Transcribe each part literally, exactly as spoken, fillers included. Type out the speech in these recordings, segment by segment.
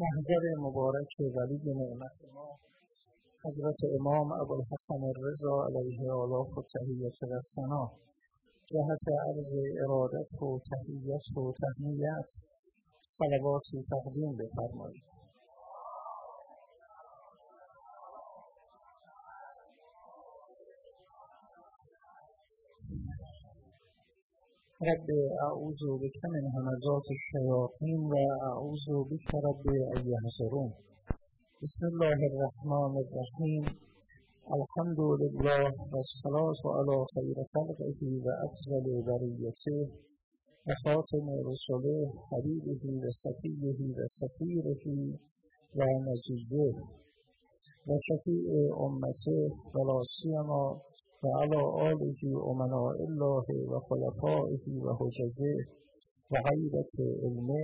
محضر مبارک ولی نعمت ما حضرت امام ابوالحسن الرضا علیه آلاف و تحییت و ثنا جهت عرض ارادت و تحییت و تهنیت صلواتی تقدیم بفرمایید. رب اعوذ بک من همزات الشیاطین و اعوذ بک رب ان یحضرون. بسم الله الرحمن الرحیم. الحمد لله و الصلاة علی خیر خلقه و افضل بریته و خاتم رسله حبیبه و صفیه و سفیره و نجیه و شفیع امته و لا سیما و علی آله امناء الله و خلفائه و حججه و غیرت علمه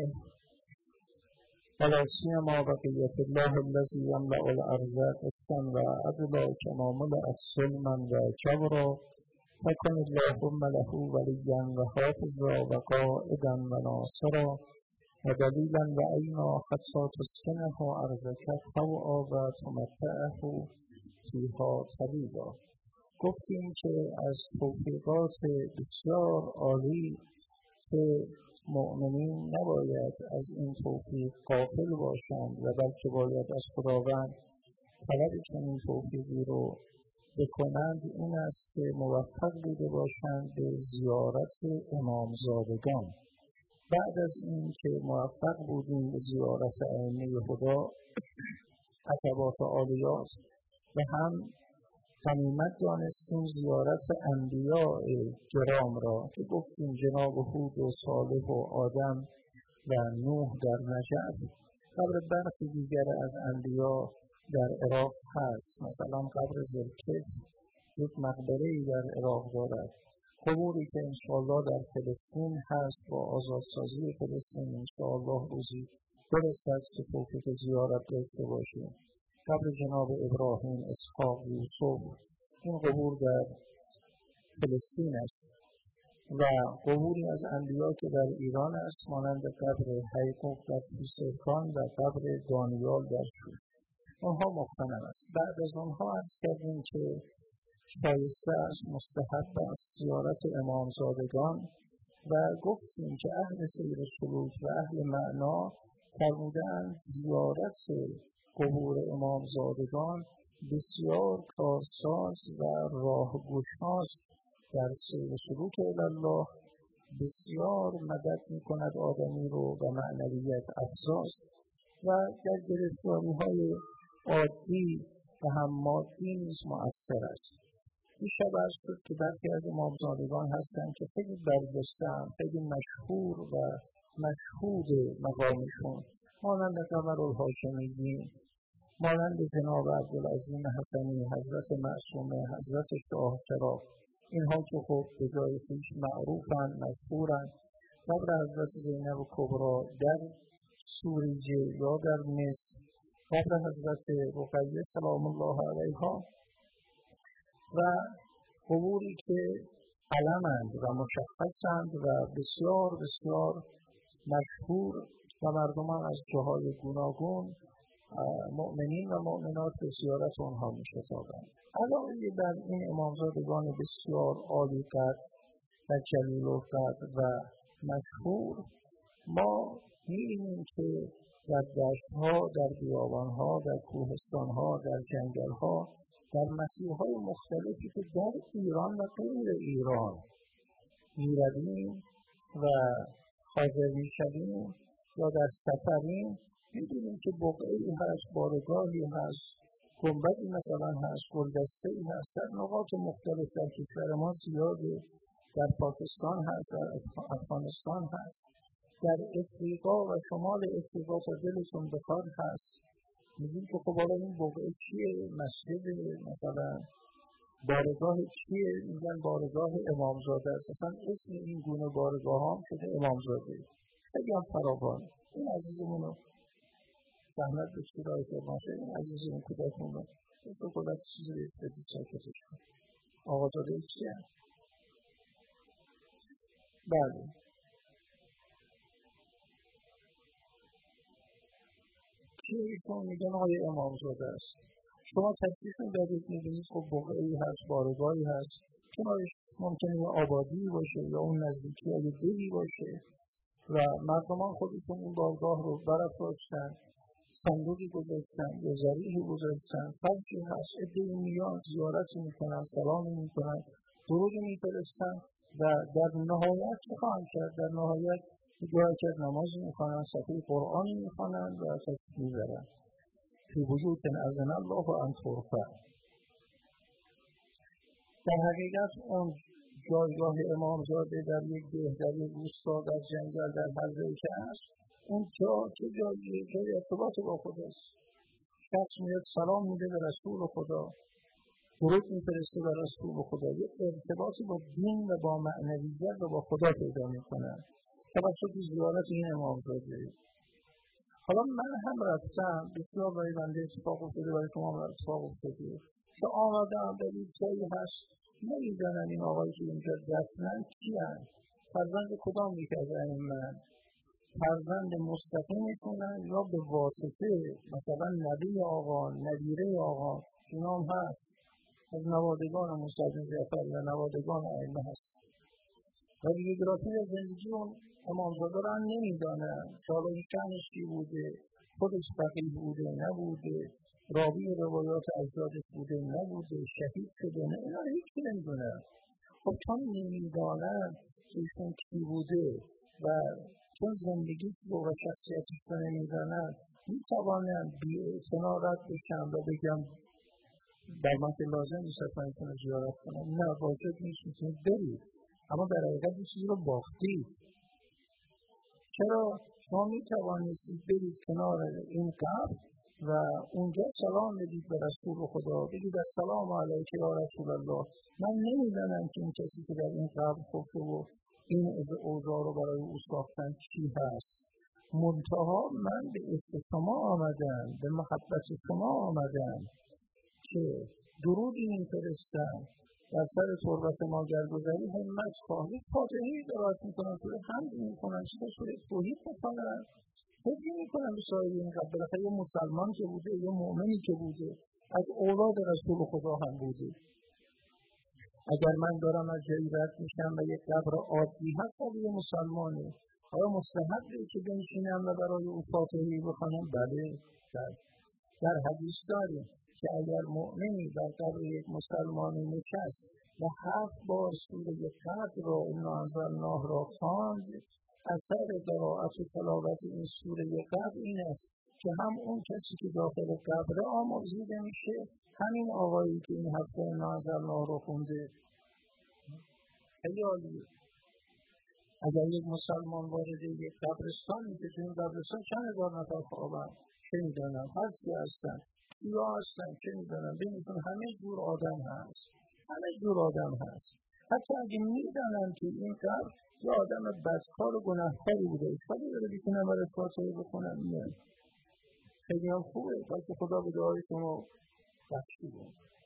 و لا سیما بقیت الله الذی یملأ الارض قسطا و عدلا کما ملأت ظلما و جورا فکن اللهم له ولیا و حافظا و قائدا و ناصرا و دلیلا و عینا حتی تسکنه ارضک طوعا و تمتعه فیها طویلا. گفتیم که از توفیقات بسیار عالی که مؤمنین نباید از این توفیق غافل باشند و بلکه باید از خداوند طلب چنین توفیقی رو بکنند، این است که موفق بوده باشند به زیارت امامزادگان. بعد از این که موفق بودیم به زیارت ائمه خدا، عتبات عالیات، و هم غنیمت دانستیم زیارت انبیاء کرام را که گفتیم جناب هود و صالح و آدم و نوح در نجف. قبر برخی دیگر از انبیا در عراق هست، مثلا قبر ذوالکفل یک مقبره‌ای در عراق دارد. قبوری که انشاءالله در فلسطین هست، با آزادسازی فلسطین انشاءالله روزی برسد که توفیق زیارت داشته باشیم. قبر جناب ابراهیم، اسحاق، یوسف، این قبور در فلسطین است و قبوری از انبیا که در ایران است، مانند قبر حیقوق در پیسرکان و قبر دانیال در شور. آنها مختنم است. بعد از آنها عرض کردیم که شایسته است، مستحب است زیارت امامزادگان و گفتیم که اهل سیر سلوک و اهل معنا فرمودند زیارت قبور امامزادگان بسیار کارساز و راهگشاست در سیر سلوک الله، بسیار مدد می کند آدمی رو و معنویت افزاست و در گرفتاری های عادی و هم مادی نیز مؤثر است. دیشب عرض شد که برخی از امامزادگان هستند که خیلی برجسته، خیلی مشهور و مشهود مقامشون، مانند قمرالهاشمیی، مانند جناب عبدالعظیم حسنی، حضرت معصومه، حضرت شاهچراغ، اینها که خب به جای خویش معروفند، مشهورند. قبر حضرت زینب کبری در سوریه یا در مصر، قبر حضرت رقیه سلام الله علیها و قبوری که علمند و مشخصند و بسیار بسیار مشهور و مردمان از جاهای گوناگون مؤمنین و مؤمنات به زیارت آنها می شتابند. علاوه بر این امامزادگان بسیار عالی قدر و جلیل القدر و مشهور، ما می بینیم که در دشت‌ها، در بیابان‌ها، در کوهستان‌ها، در جنگل‌ها، در مسیرهای مختلفی که در ایران و غیر ایران می رویم و حاضر می شویم یا در سفریم، می‌بینیم که بقعه‌ای هست، بارگاهی هست، گنبدی مثلا هست، گلدسته‌ای هست، در نقاط مختلف در کشور ما زیاده، در پاکستان هست، در افغانستان هست، در افریقا و شمال افریقا تا دلتون بخواد هست. می‌بینیم که خب حالا این بقعه چیه؟ مسجد مثلا، بارگاه چیه؟ میگن بارگاه امامزاده است. اصلا اسم این گونه بارگاه هم شده امامزاده. خیلی هم فراوان. این عزیزمونو زحمت بشید رای فرماشه، این عزیزمون کودکمون رو تو خودت چیزی رو بدید ساکتش کن. آقا زاده چی هم؟ بله کیه ایشون؟ میگن آقای امامزاده است. شما تشریف می‌برید می‌بینید خب بقعه‌ای هست، بارگاهی هست، کنارش ممکنه یه آبادی باشه یا اون نزدیکی های دلی باشه و مردمان خودشون این بارگاه رو برافراشتن، صندوقی گذاشتن یا ذریعی گذاشتن، فرشی هست، عده‌ای میان زیارتی میکنن، سلامی میکنن، درودی میفرستن و در نهایت چه خواهند کرد؟ در نهایت دعا کرد، نمازی میخوانن، صفحه قرآنی میخوانن و تشریف میبرن. فی بیوت اذن الله ان ترفع. در حقیقت اون جایگاه امامزاده در یک ده، در یک روستا، در جنگل، در هر جایی که هست، اون جا چه جاییه؟ جای ارتباط با خداست. شخص میاد سلام میده به رسول خدا، درود میفرسته به رسول خدا، یک ارتباطی با دین و با معنویت و با خدا پیدا میکنه توسط زیارت این امامزاده. حالا من هم رفتم، بسیار برای بنده اتفاق افتاده، برای شما هم اتفاق افتاده که آمدم در یک جایی هست نمیدانم این آقایی که اینجا دفنن کیان، فرزند کدام یک از ائمه‌اند، فرزند مستقیمشونن یا به واسطه مثلا نبی آقا، نبیره آقا، اینا هم هست، از نوادگان موسی بن جعفر یا نوادگان ائمه هست. و بیوگرافی از زندگی اون امامزاده رو هم نمیدانم که حالا این شأنش چی بوده، خودش فقیه بوده نبوده، راوی روایات اجدادش بوده نبوده، شهید شده نه، اینا رو هیچی نمیدونم. خب چون نمیدانم که ایشون کی بوده و چون زندگی رو و شخصیتش رو نمیدانم، میتوانم بی‌اعتنا رد بشم و بگم در من که لازم نیست اصلا ایشون رو زیارت کنم. نه، واجب نیست، میتونید برید، اما در حقیقت این چیزی رو باختید. چرا؟ شما میتوانستید برید کنار این قبر و اونجا سلام بدید به رسول خدا، بگید السلام علیک یا رسول الله. من نمیدانم که این کسی که در این قبر خفته و این اوضاع رو برای او ساختن چی هست. منتها من به عشق شما آمدم، به محبت شما آمدم که درودی میفرستم در سر تربت ما گرگذری همت خواهی، فاتحه‌ای قرائت میکنن، سوره حمد میکنن، سوره توحید میکنن، فکر میکنن به صاحب این قبر. بالاخره یه مسلمان که بوده، یه مؤمنی که بوده، از اولاد رسول خدا هم بوده. اگر من دارم از جایی رد میشم و یک قبر عادی هست و یه مسلمانه، آیا مستحبه که بنشینم و برای او فاتحه‌ای بخوانم؟ بله. در, در حدیث داریم که اگر مؤمنی در قبر یک مسلمانی نشست و هفت بار سوره قدر را انا انزلناه را خواند، اثر قرائت و تلاوت این سوره قدر این است که هم اون کسی که داخل قبر آمرزیده میشه، همین آقایی که این هفته انا انزلناه را خونده. خیلی عالیه. اگر یک مسلمان وارد یک قبرستان میشه، تو این قبرستان چند هزار نفر خوابن، چه میدانم هر چی هستن، کیا هستن، چه میدانم، بینشون همه جور آدم هست، همه جور آدم هست. حتی اگه میدانم که این قبر یه آدم بدکار و گناهکاری بوده، اشکالی داره بیتونم برای فاتحه بکنم؟ نه. خیلی هم خوبه، بلکه خدا به دعای شما بخشیده.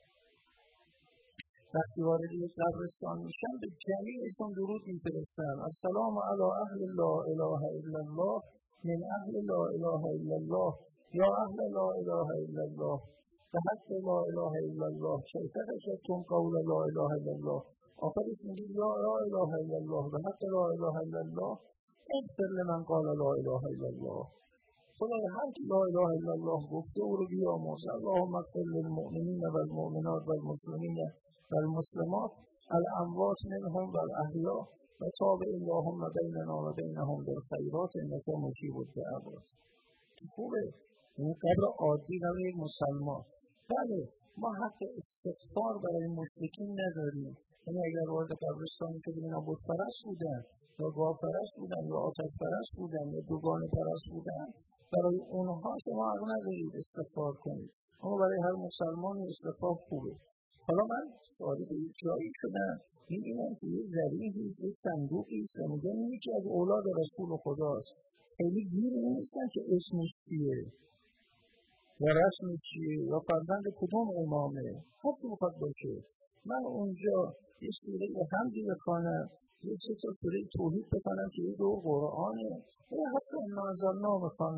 وقتی وارد یک قبرستان میشن به جمیعشون درود میفرستن، السلام علی اهل لا اله الا الله من اهل لا اله الا الله یا اهل لا اله الا الله و حق لا اله الا الله کیف حجتون قول لا اله الا الله. آخرش میگید یا لا اله الا الله و حق لا اله الا الله اغفر لمن قال لا اله الا الله. خدای هر کی لا اله الا الله گفته او رو بیامرز. اللهم اغفر للمؤمنین والمؤمنات والمسلمین والمسلمات الاموات منهم والاحیاء و تابع اللهم بیننا و بینهم بالخیرات انک مجیب الدعوات. خوبه. این قبر عادی برای یک مسلمان. بله، ما حق استغفار برای مشرکین نداریم. یعنی اگر وارد قبرستانی که اینا بت پرست بودن یا گاو پرست بودن یا آتش پرست بودن یا دوگانه پرست بودن، برای اونها شما حق ندارید استغفار کنید. اما برای هر مسلمان استغفار خوبه. حالا من وارد یک جایی شدم می‌بینم که یه ذریعی است، یه صندوقی است و میگن این یکی از اولاد رسول خداست. خیلی گیر نیستن که اسمش چیه و رسمش چیه یا فرزند کدوم امامه، حتی بخواد باشه. من اونجا یه سوره حمدی بخوانم، یه سه تا سوره توحید بخوانم که یه دو قرآنه، یا حتی انا انزلناه بخوانم،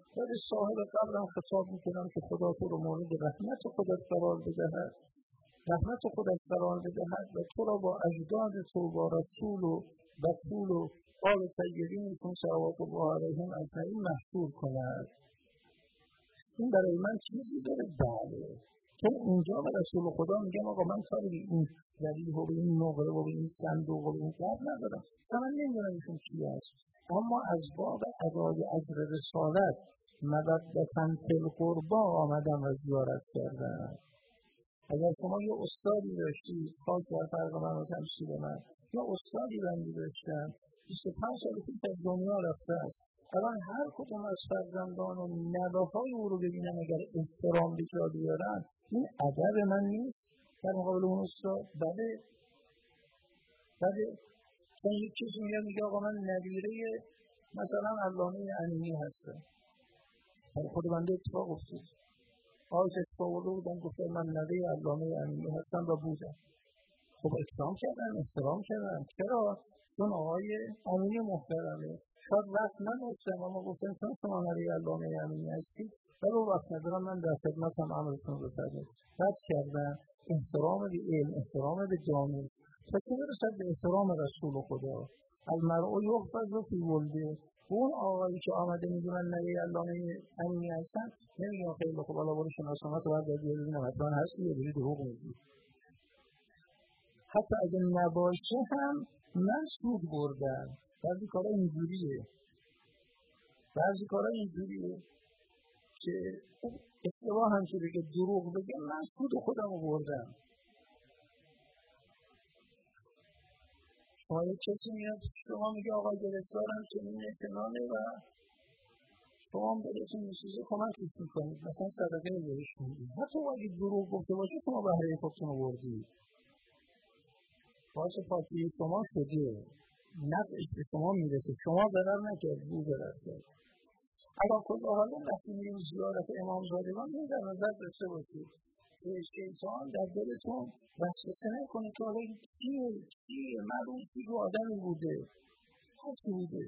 و به صاحب قبرم خطاب میکنم که خدا تو رو مورد رحمت خودت قرار بدهد، رحمت خودت قرار بدهد و تو را با اجداد تو با رسول و بطول و آل طیبین کن صلوات الله علیهم اجمعین محصور کند. این برای من چیزی داره؟ بله. چون اونجا به رسول خدا میگم آقا من کاری به این ذریح و به این نقره و به این صندوق و به این قبر ندارم، من نمیدونم ایشون کی است، اما از باب ادای اجر رسالت مودةً فی القربی آمدم و زیارت کردم. اگر شما یه استادی داشتید، خاک بر فرق من و تمثیل من، یا استادی بندی داشتم بیست و پنج سال پیش از دنیا رفته است، الان هر کدوم از فرزندان و نوه‌های او رو ببینم اگر احترام به جا بیارن، این ادب من نیست در مقابل اون استاد؟ بله بله. چون یک کسی میاد میگه آقا من نبیره مثلا علامه امینی هستم، خود بنده اتفاق افتاد آقای اتفاق افتاد بودم گفتم من نوه علامه امینی هستم و بودم. خب اکرام کردن، احترام کردن. چرا؟ چون آقای امینی محترمه. شاید وقت نداشتم اما گفتم چون شما نوه علامه امینی هستید ولی وقت ندارم من در خدمتم، امرتون رو بفرمایید. رد کردن. احترام به علم، احترام به جامعه، تا چه برسد به احترام رسول خدا. المرء یحفظ فی ولده. اون آقایی که آمده میگه من نوه علامه امینی هستم، نمیگم خیلی خوب حالا برو شناسنامه تو باید ببینم حتما هستی یا بری دروغ میگی. حتی اگه نباشه هم من سود بردم. بعضی کارا اینجوریه بعضی کارا اینجوریه که اشتباه هم که بگه دروغ بگه من سود خودم رو بردم. شما یک کسی میاد شما میگه آقا گرفتارم چنینه چنانه و شما هم براتون میسوزه کمکش میکنید، مثلا صدقه بهش میدید. حتی اگه دروغ گفته باشه شما بهره خودتون رو بردید، باعث پاکی شما شده، نفعش به شما میرسه، شما ضرر نکردید، او ضرر کرد. اما کل حالا وقتی میریم زیارت امامزادگان این در نظر داشته باشید که شیطان در دلتون وسوسه نکنه که حالا کیه کیه معلوم کی رو آدمی بوده هرچی بوده.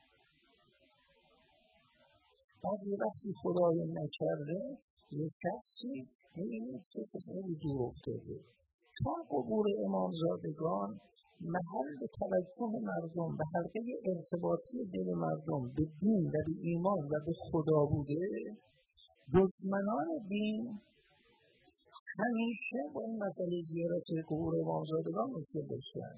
بعد یه وقتی خدای نکرده یه شخصی میبینید که کسی دور افتاده، چون قبور امامزادگان محل توجه مردم به حلقه ارتباطی دل مردم به دین و به ایمان و به خدا بوده، دشمنان دین همیشه با این مسئله زیارت قبور امامزادگان مشکل داشتن.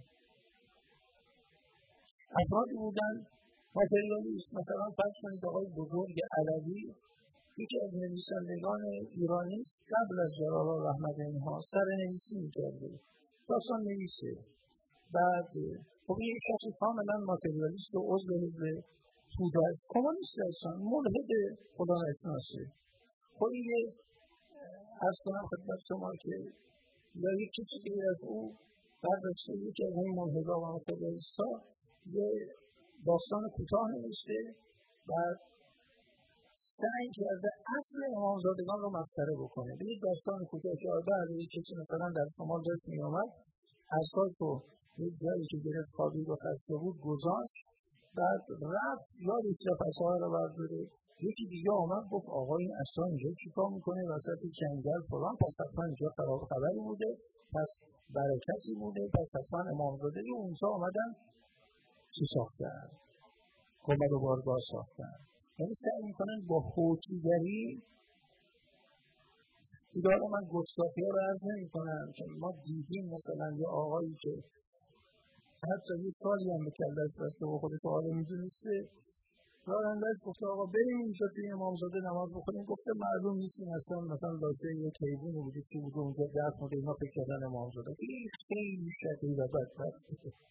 افرادی بودن ماتریالیست، مثلا فرض کنید آقای بزرگ علوی یکی از نویسندگان ایرانی است، قبل از جلال رحمت اینها سرنویسی می‌کرده، داستان نویسه. بعد خب این شخصی کاملا ماتریالیست و عضو حزب توده است، کمونیست هستن، ملحد خدا نشناسه. خب این عرض کنم خدمت شما که یا یک کسی غیر از او برداشته یکی از این ملحدها و ماتریالیست‌ها یه داستان کوتاه نوشته، بعد سعی کرده اصل امامزادگان رو مسخره بکنه. به یک داستان کوتاه که بعد یک کسی مثلا در شمال داشت می‌آمد، اساس رو یک جایی که گرفت خوابید و خسته بود گذاشت، بعد رفت یادش رفت اساها رو برداره. یکی دیگه آمد گفت آقا این اسا اینجا چیکار میکنه وسط جنگل فلان، پس حتما اینجا خراب خبری بوده، پس برکتی بوده، پس حتما امامزاده اونجا آمدن چی ساختن؟ گنبد و بارگاه ساختن. یعنی سعی میکنن با هوچیگری دیگه. من گستاخی ها رو عرض نمی کنم که ما دیدیم مثلا یه آقایی که حتی یه سالی هم به کلش بسته و خودش آقا میدونسته، رانندهش گفته آقا بریم اینجا توی امامزاده نماز بخونیم، گفته معلوم نیستیم اصلا مثلا داشته یه کیبون وجود که بوده اونجا درست مده اینا فکر کردن امامزاده. این خیلی شقی و بدبخت،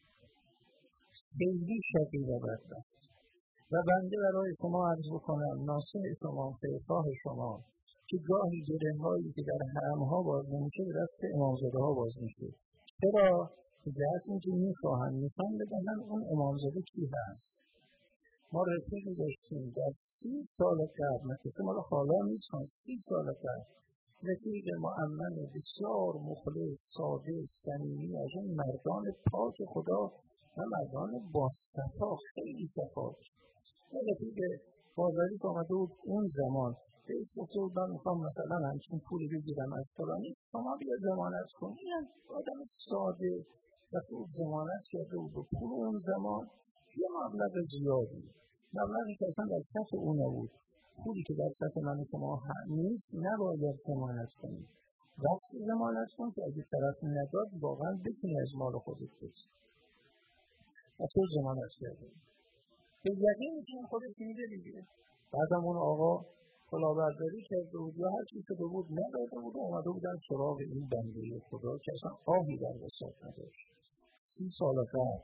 خیلی شقی و بدبخت. و بنده برای شما عرض بکنم، ناصح شما، خیرخواه شما، که گاهی گره‌هایی که در حرم‌ها باز نمیشه به دست امامزاده‌ها باز میشه. چرا؟ جهت این که میخواهن نشان بدهن اون امامزاده کی هست. ما رفیقی داشتیم در سی سال قبل، مثل مال حالا نیستن، سی سال قبل، رفیق مؤمن بسیار مخلص، ساده، صمیمی، از اون مردان پاک خدا و مردان با صفا، خیلی صفا. رفیق بازاری که آمده بود اون زمان بهش گفته بود من میخوام مثلا همچین پولی بگیرم از فلانی، شما بیا ضمانت کن. این آدم ساده وقتی بود ضمانت کرده بود و پول اون زمان یه مبلغ زیادی، مبلغی که اصلا در سطح اون نبود، پولی که در سطح من شما نیست نباید ضمانت کنید. وقتی ضمانت کن که اگه طرف نداد واقعا بتونی از مال خودت بدی. و تو ضمانت کرده به یقین میتونی خودت میده دیگه. بعدم اون آقا کلاهبرداری کرده بود یا هر چی شده بود نداده بود و اومده بودن سراغ این بنده خدا که اصلا آهی در وسط نداشت. سی سال قبل،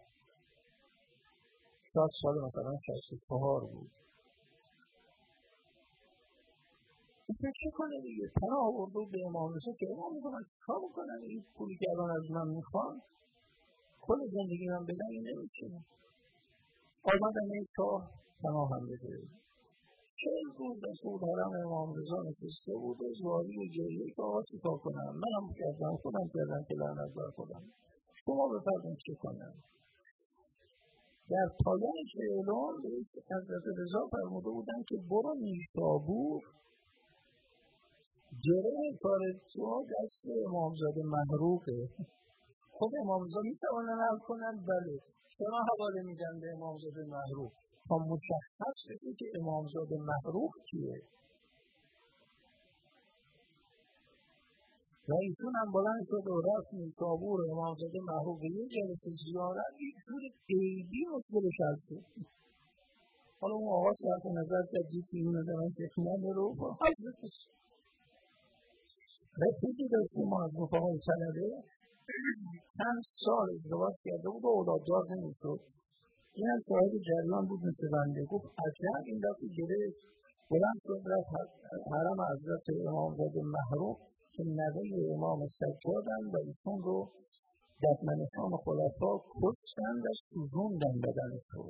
شاید سال مثلا شصت و چهار بود. این چه کنه دیگه؟ پناه آورده به امام رضا که امام رضا من چیکار بکنم؟ این پولی که الان از من میخوان کل زندگی من بدم این نمیشه. آمدن این شاه پناه هم بده. چهل روز رسول حرم امام رضا نشسته بود و زاری و گریه که آقا چیکار کنم؟ من هم کردم خودم کردم که لعنت بر خودم، شما بفرمایید چه کنم؟ در پایان اعلام به حضرت رضا فرموده بودن که برو نیشابور، گره کار تو دست امامزاده محروقه. خود امامزاده میتوانن حل کنن؟ بله. چرا حواله میدن به امامزاده محروق؟ تا مشخص بشه که امامزاده محروق کیه. و ایشون هم بلند شد و رفت نیشابور امامزاده محروق یه جلسه زیارت یک جور قیبی مشکلش حل شد. حالا اون آقا صرف نظر کرد دیگه اینو دارن که خیانه رو با حضرتش رفیقی داشتیم ما از رفقای سنده چند سال ازدواج کرده بود و اولاددار نمیشد. این هم شاهد جریان بود مثل بنده. گفت عجب این دفعه گرفت بلند شد رفت حرم حضرت امامزاده محروق که نوه امام سجادن و ایشون رو دفنشان خلفا کشتن و سوزوندن بدنش رو.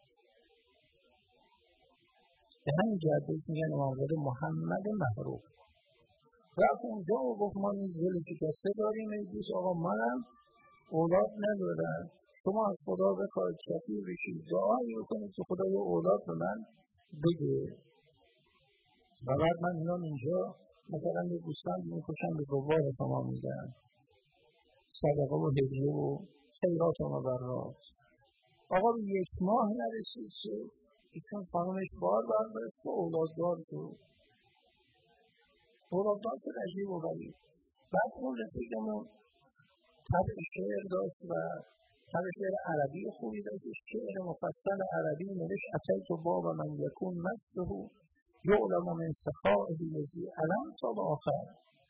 به همین جهت بهش میگن امامزاده محمد محروق. رفت اونجا و گفت ما نیز ولی که کسته داریم ایدیش آقا منم اولاد ندارم، شما از خدا بخواهید شفیع بشید دعایی بکنید که خدا یه اولاد به من بده. و بعد من اینا اینجا مثلا یه گوسفند میکشم به گوار شما میدن، صدقه و هدیه و خیرات و مبرات. آقا به یک ماه نرسید شد ایشون خانمش بار برداشت و اولاددار شد. اولاددار شد عجیب و غریب. بعد اون رفیقمون طبع شعر داشت و طبع شعر عربی خوبی داشت. شعر مفصل عربی نوشت اتیت باب من یکون مسته یعلم من سخائه لذی علم تا به آخر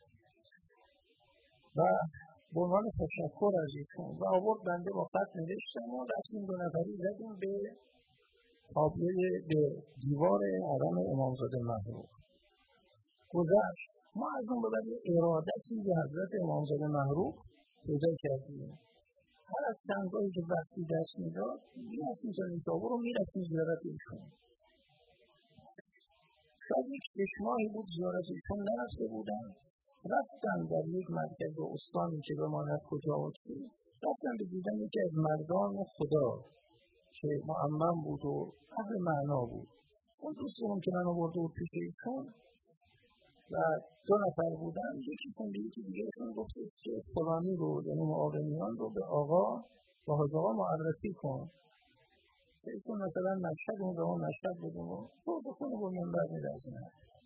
و به عنوان تشکر از ایشون و آورد بنده با خط نوشتم و رفتیم دو نفری زدیم به تابلوی به دیوار حرم امامزاده محروق. گذشت ما از اون ببر یه ارادتی به حضرت امامزاده محروق پیدا کردیم. هر از چندگاهی که وقتی دست میداد میرفتیم تا نیشابور رو میرفتیم زیارت ایشون. شاید یک شش ماهی بود زیارت ایشون نرفته بودم. رفتم در یک مرکز استانی که بماند کجا بود رفتم به دیدن یکی از مردان خدا که معمم بود و اهل معنا بود. اون دوستمون که من آورده بود پیش ایشون و دو نفر بودن، یکیشون به یکی دیگرشون گفت که فلانی رو یعنی معاونیان رو به آقا با حاج آقا معرفی کن. ایشون مثلا مشهد اون زمان مشهد بودیم و تو بکنه با منبر میرزنه.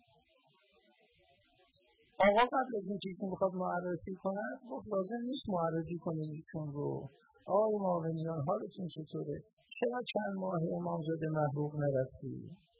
آقا قبل از این که ایشون بخواد معرفی کنه گفت لازم نیست معرفی کنیم ایشون رو. آقای معاونیان حالتون چطوره؟ چرا چند ماه امامزاده محروق نرفتی؟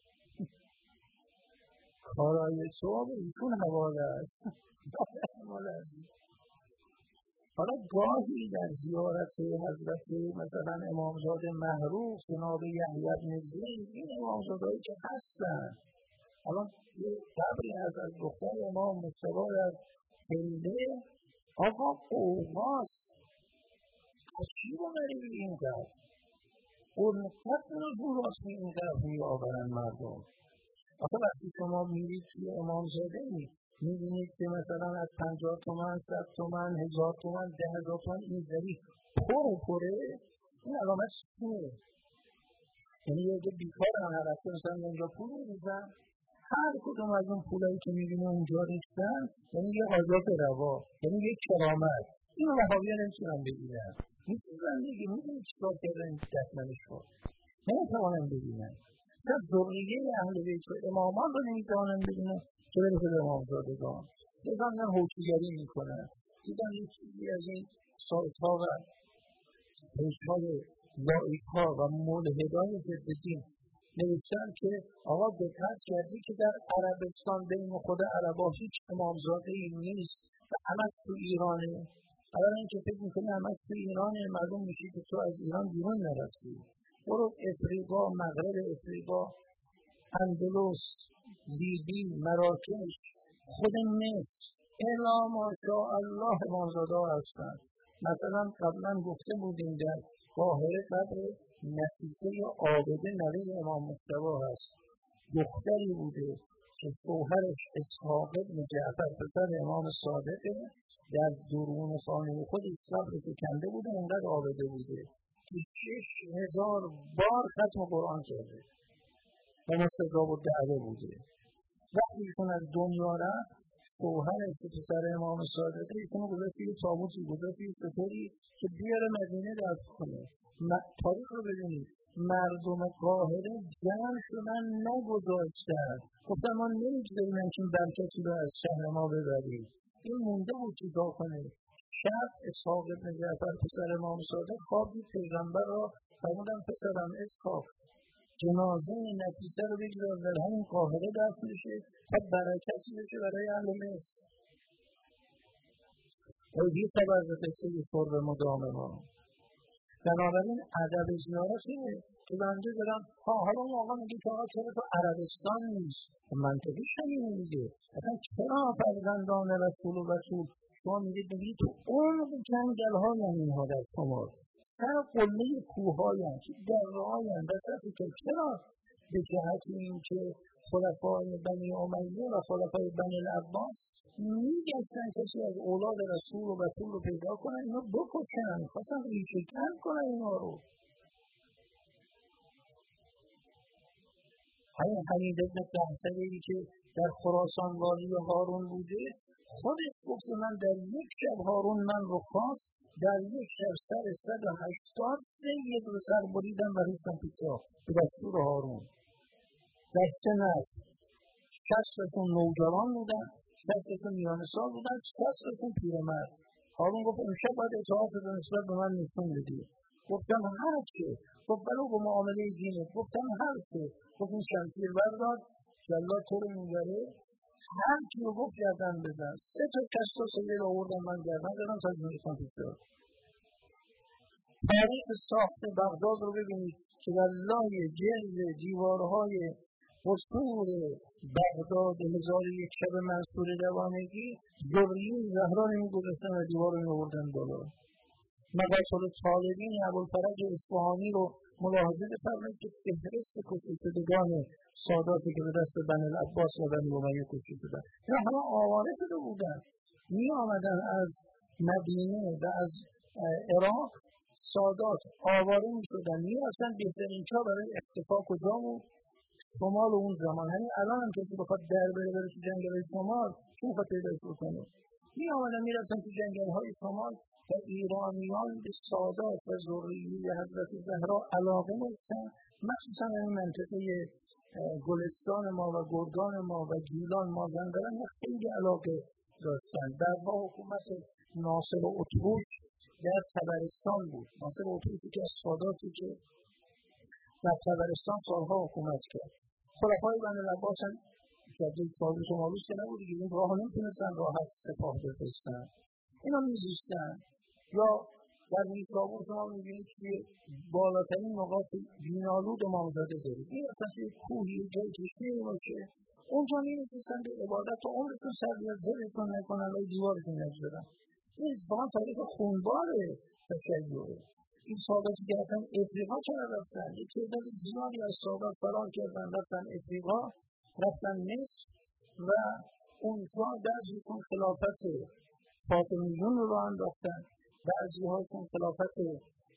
کارای تو به ایشون حواله است. حواله است. حالا گاهی در زیارت حضرت مثلا امامزاده محروق جناب یحیی بن زید این امامزاده‌ای که هستن الان یه قبری هست از دختر امام مصطفی از هنده آقا قوماست از چی رو بریدی اینقدر؟ قرنقدر نزول است اینقدر می آورن مردم. آخه وقتی شما میرید توی امامزاده میبینید که مثلا از پنجاه تومن، صد تومن، هزار تومن، ده هزار تومن این زری پر پره این علامت چیه؟ یعنی یه عده بیکار هم هر هفته مثلا اونجا پول می‌ریزن، هر کدوم از اون پولایی که می‌بینه اونجا ریختن یعنی یه حاجات روا، یعنی یه کرامت. اینو وهابی‌ها نمی‌تونن بگیرن. می‌تونن بگیرن می‌دونی چیکار کردن دشمنش رو نمی‌تونن بگیرن. مثلا ذریه اهل بیت و امامان رو نمی‌تونن بگیرن که برسه به امامزادگان. دیدن هم حوشیگری می‌کنن. دیدن یه چیزی از این سایت‌ها و پیج‌های لایک‌ها و ملحدان ضد دین نوشتن که آقا دقت کردی که در عربستان بین خود عربا هیچ امامزاده‌ای نیست و همه تو ایرانه. اولا اینکه فکر می‌کنی همه تو ایرانه، معلوم میشه که تو از ایران بیرون نرفتی. برو افریقا، مغرب افریقا، اندلس، لیبی، مراکش، خود مصر، الا ماشاءالله امامزاده ها هستن. مثلا قبلا گفته بودیم در قاهره قبر نفیسه عابده نوه امام مجتبی هست. دختری بوده که شوهرش اسحاق بن جعفر پسر امام صادقه، در درون خانه خود اسلام رو کنده بوده، اونقدر عابده بوده که شش هزار بار ختم قرآن کرده و مستجاب الدعوه بوده. وقتی ایشون از دنیا رفت، شوهرش که پسر امام صادقه ایشونو گذاشت یه تابوتی، گذاشت یه ستوری که بیاره مدینه درس کنه. تاریخ رو ببینید، مردم قاهره جمع شدن نگذاشتن، گفتن ما نمیگذاریم که این برکتی رو از شهر ما ببریم. این مونده بود چیکار کنه. شب اسحاق بن جعفر پسر امام صادق خواب دید پیغمبر را، فرمودن پسرم اسحاق جنازه نفیسه رو بگذار در همین قاهره دفن بشه تا برکتی بشه برای اهل مصر. این خبر به قصه قرب مدام ما. بنابراین ادب زیارت اینه که بنده دارم ها حالا اون آقا میگه که آقا چرا تو عربستان نیست؟ منطقیش همینه میگه. اصلا چرا فرزندان رسول و رسول شما میگید بگید تو عمق جنگل های اینها در شمال سر قله کوه‌های هم که دره‌های هم وسط که چرا به جهت این که خلفای بنی امیه و خلفای بنی العباس میگشتن کسی از اولاد رسول و رسول رو پیدا کنن اینو بکشن، خواستن ریشه کن کنن اینا رو. همین حمید ابن طهطوی که در خراسان والی هارون بوده خودش گفت من در یک شب هارون من رو خواست، در یک شب سر صد و هشتاد سید رو سر بریدم و ریختم تو چاه به دستور هارون. در سه نسل شصتشون نوجوان بودن، شصتشون میانه سال بودن، شصتشون پیرمرد. هارون گفت امشب باید اطاعت رو نسبت به من نشون بدی. گفتم هر چه. گفت بلو به معامله دینه. گفتم هر چه. گفت این شمشیر بردار جلاد تو رو میبره، هر کی رو گفت گردن بزن. سه تا کستا سید آوردن من گردن زدم تا جونشان پیش شد. تاریخ ساخت بغداد رو ببینید که در لای جلد دیوارهای قصور بغداد هزار و یک شب منصور دوانگی ذریه زهرا رو می‌گذاشتن و دیوار رو می‌آوردن بالا. مقاصد طالبین ابوالفرج اصفهانی رو ملاحظه بفرمایید که فهرست کشته شدگان ساداتی که به دست بنی العباس و بنی امیه کشته شدن اینا همه آواره شده بودن، می آمدن از مدینه و از عراق سادات آواره می شدن، می رفتن بهترین جا برای اختفا کجا بود؟ شمال اون زمان. همین الان هم کسی بخواد در بره بره تو جنگل شمال چون خواهد پیداش بکنه. می آمدن می رفتن تو جنگل های شمال و ایرانیان به سادات و ذریه حضرت زهرا علاقه داشتن، مخصوصا این منطقه گلستان ما و گرگان ما و گیلان مازندران خیلی علاقه داشتن. درها حکومت ناصر اتروش در طبرستان بود. ناصر اتروشی که از ساداتی که در طبرستان سالها حکومت کرد. خلفای بنی العباس هم جاده چاوی شمالوس که نبود دیگه، این راه نمیتونستن راحت سپاه بفرستن، اینا می‌زیستن. یا در نیشابور شما می‌بینید که بالاترین نقاط بینالود امامزاده دارید. این اصلا توی کوهی جای کشتی باشه اونجا می‌نشستن به عبادت و عمرشون سر بیاد زرشون نکنن و دیوارشون نگذارن. این واقعا تاریخ خونباره تشیعه. این ساداتی که رفتن افریقا چرا رفتن؟ یک تعداد زیادی از سادات فرار کردن رفتن افریقا، رفتن مصر و اونجا بعضیشون خلافت فاطمیون رو انداختن، بعضی هاشون خلافت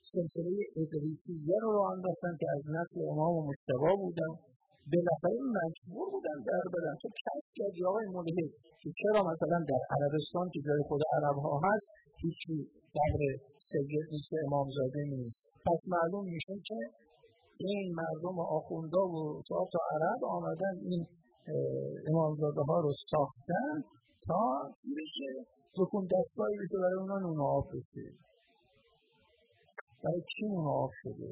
سلسله ادریسیه رو راه انداختن که از نسل امام مجتبی بودن. بالاخره مجبور بودن در بدن. تو کشف کردی آقای ملحد که چرا مثلا در عربستان که جای خود عرب ها هست هیچی قبر سید نیست، امامزاده نیست. پس معلوم میشه که این مردم آخوندا و چهار تا عرب آمدن این امامزاده ها رو ساختن تا چی بشه؟ دکون دستگاهی بشه برای اونا نون آب بشه. برای کی نون آب شده؟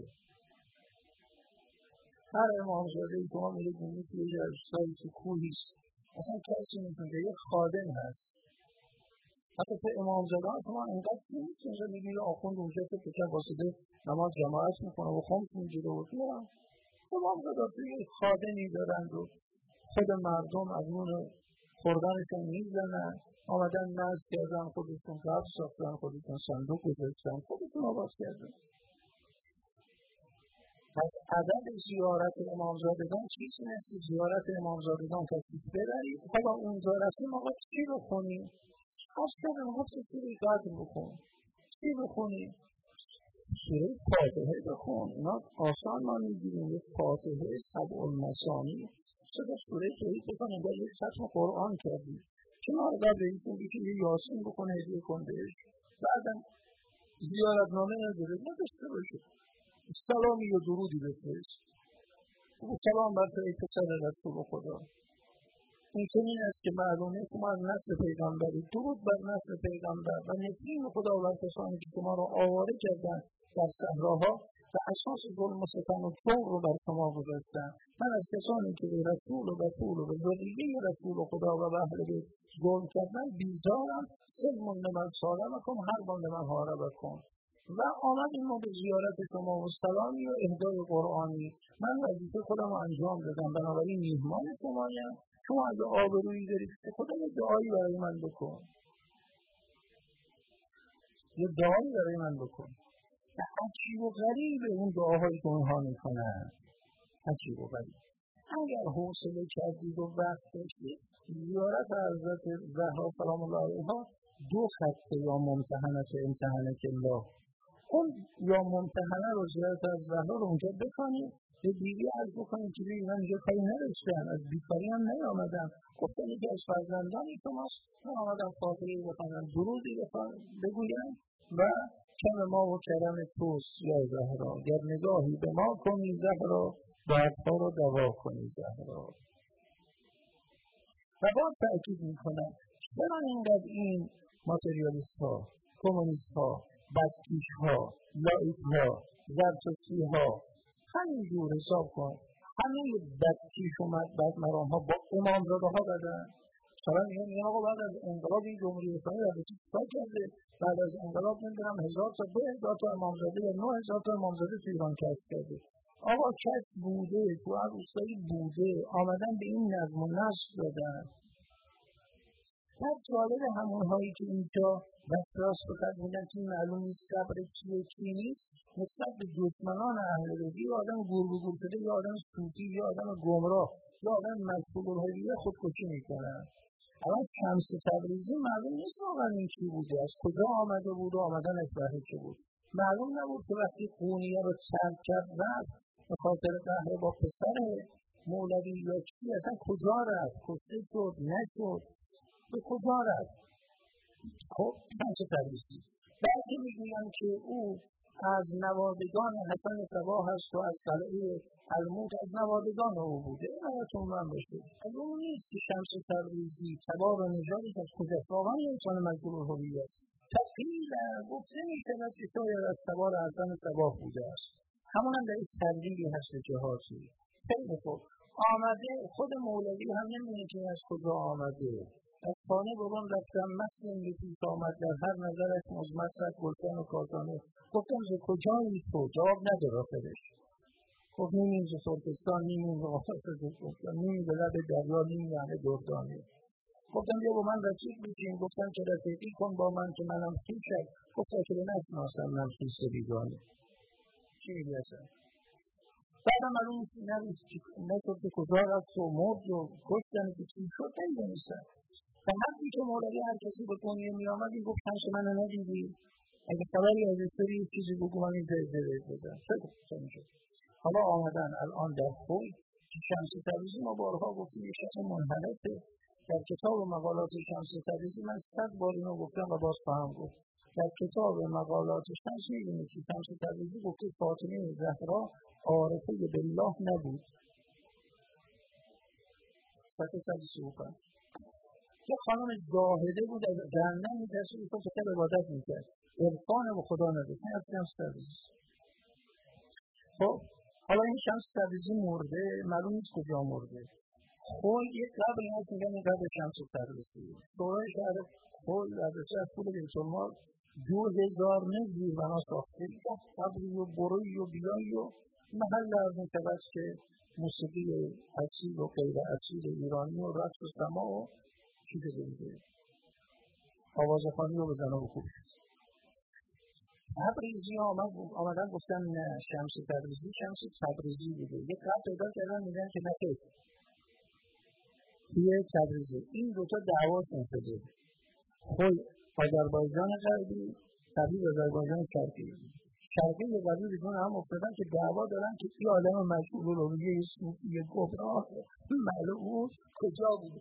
هر امامزاده ای که ما میرید میدید که یه جایی تو کوهیست، اصلا کسی میتونه یه خادم هست. حتی تو امامزاده ها شما انقدر نیست اونجا میگید آخوند اونجا که بکن واسده نماز جماعت میکنه و خمس میگیره و تو امامزاده ها توی خادمی دارند و خود مردم از اون خوردنشون میزنن، آمدن نزد کردن، خودشون قبض ساختن، خودشون صندوق گذاشتن، خودشون آواز کردن. پس عدد زیارت امامزادگان چیزی نیست که زیارت امامزادگان تشریف ببرید. حالا اونجا رفتیم آقا چی بخونیم؟ از کردن گفت که سوره قدر بخون. چی بخونیم؟ سوره فاتحه بخون. اینا آسان ما میگیریم یک فاتحه سبع المثانی صدا سوره توحید بکنیم با یک ختم قرآن کردیم. کنار قبل این کنگی که یه یاسین بکنه هدیه کن بهش. بعدا زیارت نامه نداره نداشته باشه، سلامی و درودی بفرست. سلام بر تو ای پسر رسول خدا. این چنین است که معلومه شما از نسل پیغمبری، درود بر نسل پیغمبر و نفرین خدا و کسانی که شما را آواره کردن در صحراها و اساس ظلم و ستم و جور رو بر شما گذاشتن. من از کسانی که به رسول و رسول و به ذریه رسول خدا و به اهل بیت ظلم کردن بیزارم. سلم لمن سالمکم حرب لمن حاربکم. و آمدیم ما به زیارت شما و سلامی و اهدای قرآنی. من وظیفه خودم رو انجام دادم، بنابراین میهمان شمایم. شما اگه آبرویی دارید که خدا یه دعایی برای من بکن، یه دعایی برای من بکن. عجیب و غریبه اون دعاهایی که اونها میکنن، عجیب و غریب. اگر حوصله کردید و وقت داشتید زیارت حضرت زهرا سلام الله علیها دو خطه یا ممتحنه امتحنه الله، اون یا ممتحنه رو زیارت از زهرا رو اونجا بکنید، به بیبی عرض بکنید که بیبی من اینجا کاری نداشتم، از بیکاری هم نیامدم، گفتن یکی از فرزندانی شماست، من آمدم خاطری بخونم، درودی بگویم و کم ما و کرم توست یا زهرا، گر نگاهی به ما کنی زهرا، دردها رو دوا کنی زهرا. و باز تأکید میکنم چرا اینقدر این ماتریالیست ها، کمونیست ها، بدکیش ها، لایک ها، زرتشتی ها همینجور حساب کن همه بدکیش و بدمرام ها با امامزاده ها بدن. چرا میگن میگن آقا بعد از انقلاب این جمهوری اسلامی در بسید چکار کرده؟ بعد از انقلاب نمیدونم هزار تا دو هزار تا امامزاده یا نه هزار تا امامزاده تو ایران کشف کرده. آقا کشف بوده، تو هر روستایی بوده، آمدن به این نظم و نسق دادن. بعد جالب همونهایی که اینجا وسواس بکرد میگن که معلوم نیست قبر کیه کی نیست، نسبت به دشمنان اهل بیت یا آدم گور به گور شده یا آدم صوفی یا آدم گمراه یا آدم مشغول الهویه خودکشی میکنن. اما شمس تبریزی معلوم نیست واقعا این چی بوده، از کجا آمده بود و آمدنش برای چه بود. معلوم نبود که وقتی قونیه رو ترک کرد رفت به خاطر قهر با پسر مولوی یا چی، اصلا کجا رفت، کشته شد نشد، به کجا رفت. خب شمس تبریزی بعدی میگویم که او از نوادگان حسن صبا هست و از قلعه الموت از نوادگان او بوده. این آیتون من بشه از اون نیست که شمس تبریزی تبار و نژادی از کجاست، واقعا انسان مجبور الهویه است. تقلیل گفته میشود که شاید از تبار حسن صبا بوده است، همون هم در یک تقلیلی هست جهازی. خیلی خوب آمده، خود مولوی هم نمیدونه که از کجا آمده. از خانه برون رفتم مثل به پیش آمد، در هر نظرش مزمسد گلشن و کارتانه. گفتم ز کجایی تو؟ جواب نداره آخرش. گفت نیمیم ز ترکستان، نیمیم ز آفریقا، نیمیم ز لب دریا، نیمیم همه دردانه. گفتم بیا با من رفیق بشیم. گفتم که رفیقی کن با من که منم خویشم. گفتم که نشناسم من خویش بیگانه. چی میگی اصلا؟ بعدم معلوم نشد که کجا رفت و مرد و کشتن که چی شد نمیدونستم. و حقی که مولوی هر کسی به دنیا می آمد این گفت هنش منو ندیدی؟ اگه خبری از استوری یه چیزی بگو من این پیده بزن خیلی خیلی شد. حالا آمدن الان در خوی که شمس تبریزی ما بارها گفتیم یه شخص منحرفه. در کتاب مقالات شمس تبریزی من صد بار اینو گفتم و باز خواهم گفت. در کتاب مقالات شمس می‌بینید که شمس تبریزی گفته فاطمه زهرا عارفه بالله نبود. صفحه صد و سی و پنج. یه خانم زاهده بود از جهنم می‌ترسید که فقط عبادت می‌کرد. عرفان به خدا نداشت. این از شمس تبریزی. خب حالا این شمس تبریزی مرده، معلوم نیست کجا مرده. خود یک قبری هست میگن این قبر شمس تبریزی. دورای شهر خود مدرسه از پول بیت المال دو هزار متر زیربنا ساخته. قبری و بروی و بیایی و محل از این طبعه که موسیقی اصیل و غیر اصیل ایرانی و رقص و سما و چیز دیگه آوازخوانی رو بزنه و خوب شد. تبریزی آمد آمدن گفتن نه شمس تبریزی شمس تبریزی بوده. یک قبر پیدا کردن میگن که نخیر توی تبریزی این دوتا دعواشون شده. خود آذربایجان غربی تبریز آذربایجان شرقی شرقی و غربی بدون هم افتادن که دعوا دارن که این آدم مشهور رو یه صوفی گمراه معلوم کجا بوده.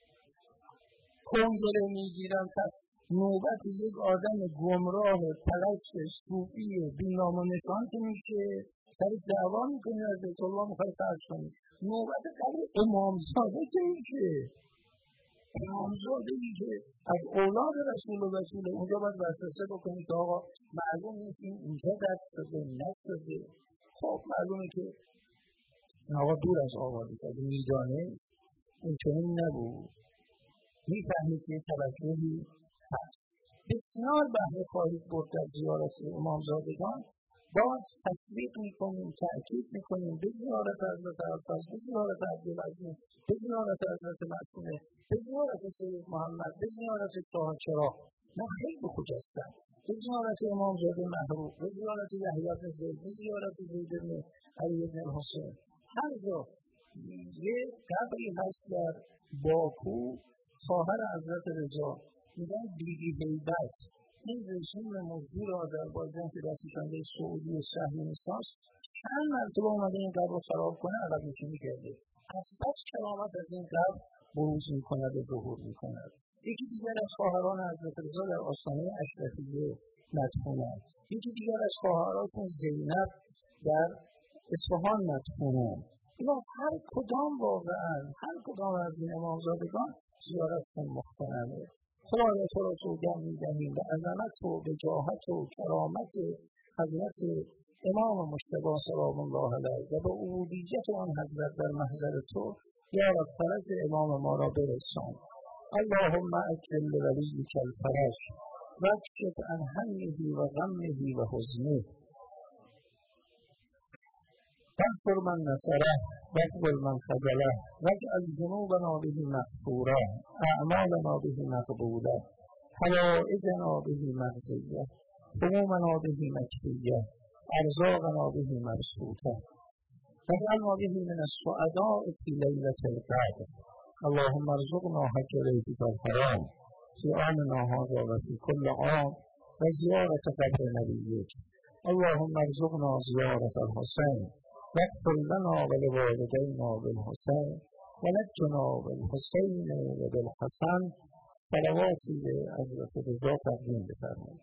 کنگره میگیرن نوبت یک آدم گمراه پرست صوفی بی‌نام و نشان که میشه سر دعوا میکنه از بیت الله میخواد فرض کنه. نوبت قبر امامزاده که میشه امامزاده میشه از اولاد رسول و رسول اونجا باید برسسه بکنی که آقا معلوم نیست این اینجا دست شده نشده. خب معلومه که این آقا دور از آقادیست اگه میدانست این چنین نبود. میفهمید که توجهی هست. بسیار بهره خواهید برد در زیارت امامزادگان. باز تشویق میکنیم تأکید میکنیم به زیارت حضرت عباس، به زیارت عبدالعظیم، به زیارت حضرت معصومه، به زیارت سید محمد، به زیارت طه چراغ. ما خیلی خجستم. به زیارت امامزاده محروق، به زیارت یحیی بن زید، به زیارت زید بن علی بن حسین. هر جا یه قبری هست در باکو خواهر حضرت رضا میگن بیبی هیبت. این رژیم مزدور آذربایجان که دستشانده سعودی و صهیونیست‌هاست چند مرتبه اومده این قبر رو خراب کنه عقب نشینی کرده. از بس کرامت از این قبر بروز میکند و ظهور میکند. یکی دیگر از خواهران حضرت رضا در آستانه اشرفیه مدفونند. یکی دیگر از خواهراتون زینب در اصفهان مدفونند. اینا هر کدام واقعا هر کدام از این امامزادگان زیارتشون مختنمه. خدایا تو را سوگند می‌دهیم به عظمت و وجاهت و کرامت حضرت امام مجتبی سلام الله علیه و به عبودیت آن حضرت در محضر تو یا رب فرج امام ما را برسان. اللهم اجل لولیک الفرج واکشف عن همه و غمه و حزنه واغفر من نصره واقبل من خذله واجعل ذنوبنا به مغفورا اعمالنا به مقبولا حوائجنا به مقضیه همومنا به مکفیه ارزاقنا به مبسوطه واجعلنا به من السعداء في لیلة القدر. اللهم ارزقنا حج بیتک الحرام في عامنا هذا و في كل عام و زیارت قبر نبیک. اللهم ارزقنا زیارت الحسین واغفر لنا ولوالدينا بالحسين ونجنا بالحسين وبالحسن. صلواتی به حضرت رضا تقدیم بفرمایید.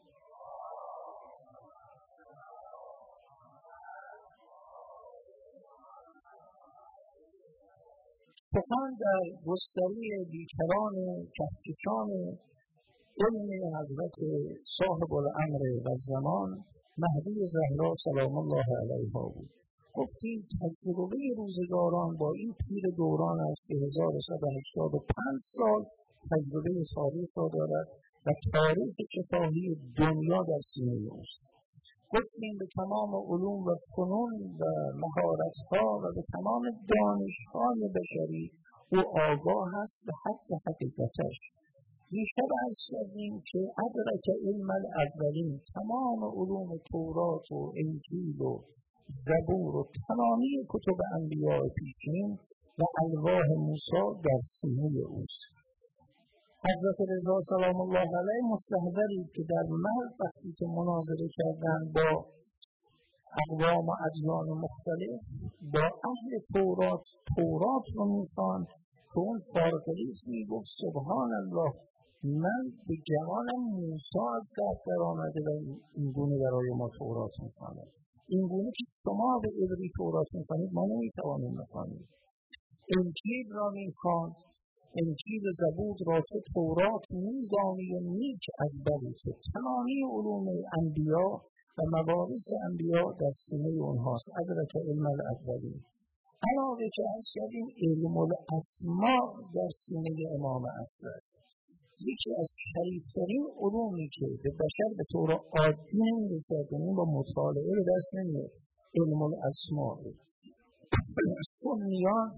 سخن در گستری بیکران کهکشان علم حضرت صاحب الامر و زمان مهدی زهرا سلام الله علیها بود. گفتید تجربه روزگاران با این پیر دوران است که هزار و صد و هشتاد و پنج سال تجربه تاریخ را دارد و تاریخ شفاهی دنیا در سینه اوست. گفتیم به تمام علوم و فنون و مهارت‌ها و به تمام دانش‌های بشری او آگاه است به حد حقیقتش. دیشب عرض کردیم که ادرک علم الاولین، تمام علوم تورات و انجیل و زبور و تمامی کتب انبیاء پیشین و الواح موسی در سینه اوست. حضرت رضا سلام الله علیه مستحضری که در مرز وقتی که مناظره کردن با اقوام و ادیان مختلف با اهل تورات تورات رو میخوان که اون فارغلیس میگفت سبحان الله من به جوانم موسی از دست در آمده و این گونه برای ما تورات میخوانه، این گونه که شما به عبری تورات میخوانید ما نمیتوانیم بخوانیم. انجیل را میخوان، انجیل زبور را که تورات میزانی و نیک از بلیسه تمامی علوم انبیا و مباحث انبیا در سینه اونهاست. ادرک علم الاولی علاوه که از کردیم علم الاسماء در سینه امام اصل است. یکی از شریفترین علومی که به بشر به طور عادی نمیرسد یعنی با مطالعه به دست نمیاد علم الاسماء. سنیان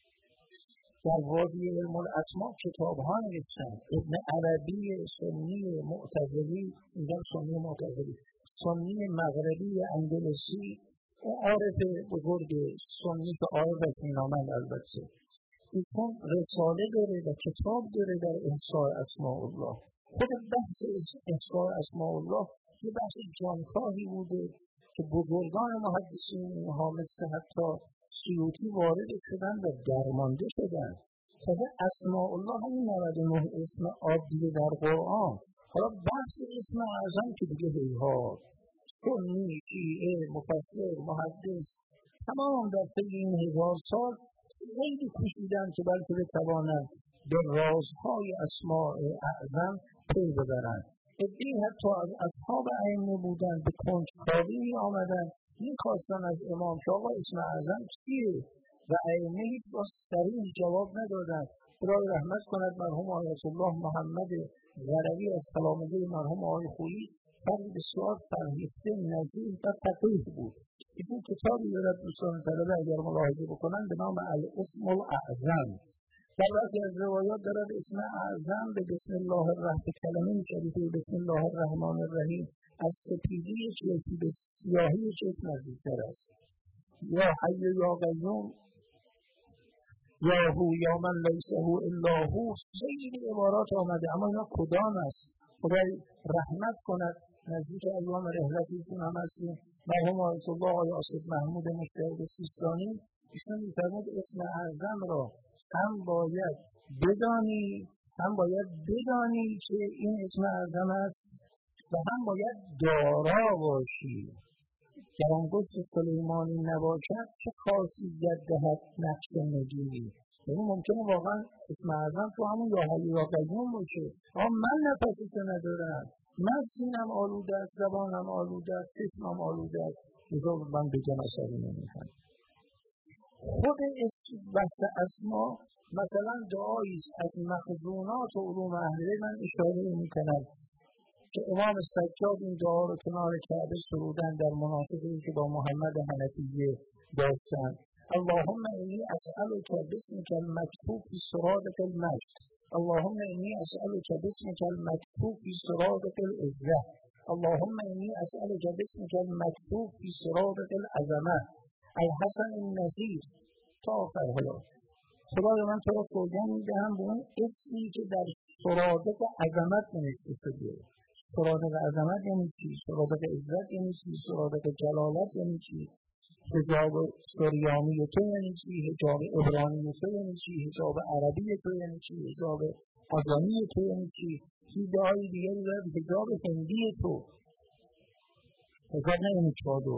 در وادی علم الاسماء کتاب ها نوشتن. ابن عربی سنی معتزلی، میگم سنی معتزلی، سنی مغربی اندلسی، عارف بزرگ سنی که عارف مینامند البته، ایشون رساله داره و کتاب داره در احصاء اسماء الله. خود بحث احصاء اسماء الله یه بحث جانکاهی بوده که بزرگان محدثین اینها مثل حتی سیوطی وارد شدن و درمانده شدن. خود اسماء الله همین نود و نه اسم عادی در قرآن. حالا بحث اسم اعظم که دیگه هیهات سنی، شیعه، مفسر، محدث تمام در طی این هزار سال خیلی کوشیدن که بلکه بتوانند به رازهای اسماء اعظم پی ببرند. ادعی حتی از اصحاب ائمه بودن به کنجکاوی می آمدن می‌خواستن از امام که آقا اسم اعظم چیه و ائمه هیچ با صریح جواب ندادن. خدای رحمت کند مرحوم آیت الله محمد غروی از کلامگوی مرحوم آقای خویی فرد بسیار فرهیخته نزیل و فقیه بود. این کتابی دارد دوستان طلبه اگر ملاحظه بکنن به نام الاسم الاعظم. در بعضی از روایات دارد اسم اعظم به بسم الله الرحمن کلمه شریفه بسم الله الرحمن الرحیم از سپیدی چشم به سیاهی چشم نزدیکتر است. یا حی یا قیوم یا هو یا من لیس هو الا هو، خیلی عبارات آمده اما اینا کدام است؟ خدای رحمت کند نزدیک ایام رحلتیتون هم هستیم. مرحوم آیت الله آقای آصف محمود مجتهد سیستانی ایشون می‌فرمود اسم اعظم را هم باید بدانی هم باید بدانی که این اسم اعظم است و هم باید دارا باشی. گر انگشت سلیمانی نباشد چه خاصیت دهد نقش نگیری. یعنی ممکنه واقعا اسم اعظم تو همون یا حی یا قیوم باشه اما من نفسشو ندارم، من سینم آلوده است، زبانم آلوده است، چشمم آلوده است، دیگه من بگم اثری نمی‌کنه. خود بحث اسما مثلا دعایی از مخزونات و علوم اهل من اشاره می‌کنم که امام سجاد این دعا رو کنار کعبه سرودن در مناسبتی که با محمد حنفیه داشتن. اللهم انی اسألک باسمک المکتوب فی صراطک المجد، اللهم انی اسألک باسمک المکتوب فی صراطک العزة، اللهم انی اسألک باسمک المکتوب فی صراطک العظمة الحسن النظیر تا آخر. حالا خدای من تو را سوگند می‌دهم به اون اسمی که در صراطک عظمت نوشته شده. صراطک عظمت یعنی چی؟ صراطک عزت یعنی چی؟ صراطک جلالت یعنی چی؟ حجاب سریانی تو یعنی چی؟ حجاب عبرانی تو یعنی چی؟ حجاب عربی تو یعنی چی؟ حجاب افغانی تو یعنی چی؟ چیزهای دیگری دارد حجاب هندی تو. حجاب نه یعنی چادر.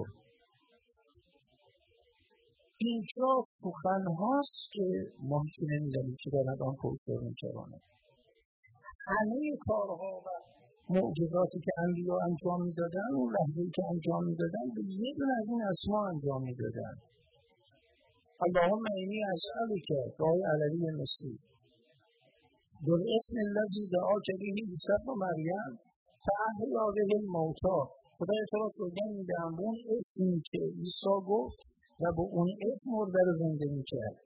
اینجا سخن هاست که ما هیچی نمی‌دانیم که در الان پرس‌جو می‌شوند. همه کارها و معجزاتی که انبیا انجام می‌دادن اون لحظه‌ای که انجام می‌دادن به یه دونه از این اسما انجام می‌دادن. اللهم انی اسألک دعای علوی مصری بالاسم الذی دعاک به عیسی ابن مریم فاحیا به الموتی. خدای تو را سوگند می‌دهم به اون اسمی که عیسی گفت و به اون اسم مرده رو زنده می‌کرد.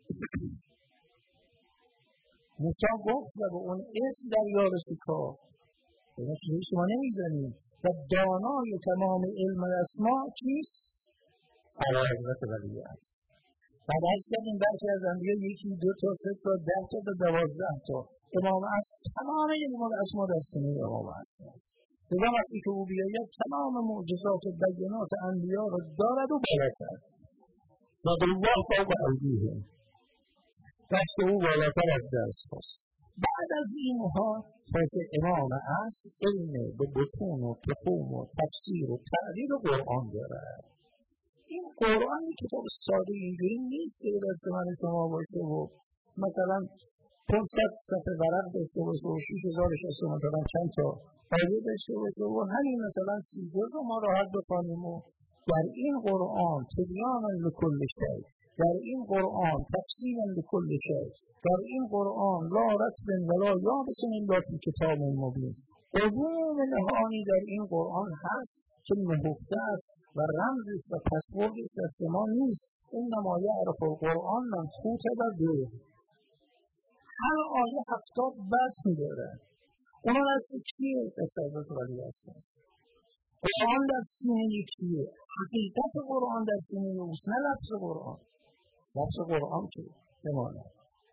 موسی گفت و به اون اسم دریا رو شکافت. اینا چیزی شما نمی‌زنید. و دانای تمام علم اسماء چیست؟ اعلی حضرت ولی است. بعد از کردیم برخی از انبیا یکی دو تا سه تا ده تا تا دوازده تا امام اصل تمام علم الاسما در سینه امام اصل است. دیگه وقتی که او بیاید تمام معجزات و بیانات انبیا را دارد و بالاتر. الله فوق ایدیهم، دست او بالاتر از دست هاست. بعد از اینها که امام اصل علم به بطون و تخوم و تفسیر و تعبیر قرآن دارد. این قرآن کتاب ساده اینجوری نیست که دست من شما باشه و مثلا پانصد صفحه ورق داشته باشه و شش هزارش از مثلا چند تا آیه داشته باشه و همین مثلا سی جلد رو ما راحت بخوانیم و در این قرآن تبیان لکل شیء، در این قرآن تفصیل لکل شیء، در این قرآن لا رطب ولا یابس الا فی کتاب مبین. علوم نهانی در این قرآن هست که نهفته است و رمزش و پسوردش دست ما نیست. انما یعرف القرآن من خوطب به. هر آیه هفتاد وزن داره. اونا دست کیه؟ دست حضرت ولی است. قرآن در سینه کیه؟ حقیقت قرآن در سینه اوست، نه لفظ قرآن. لفظ قرآن که بمانه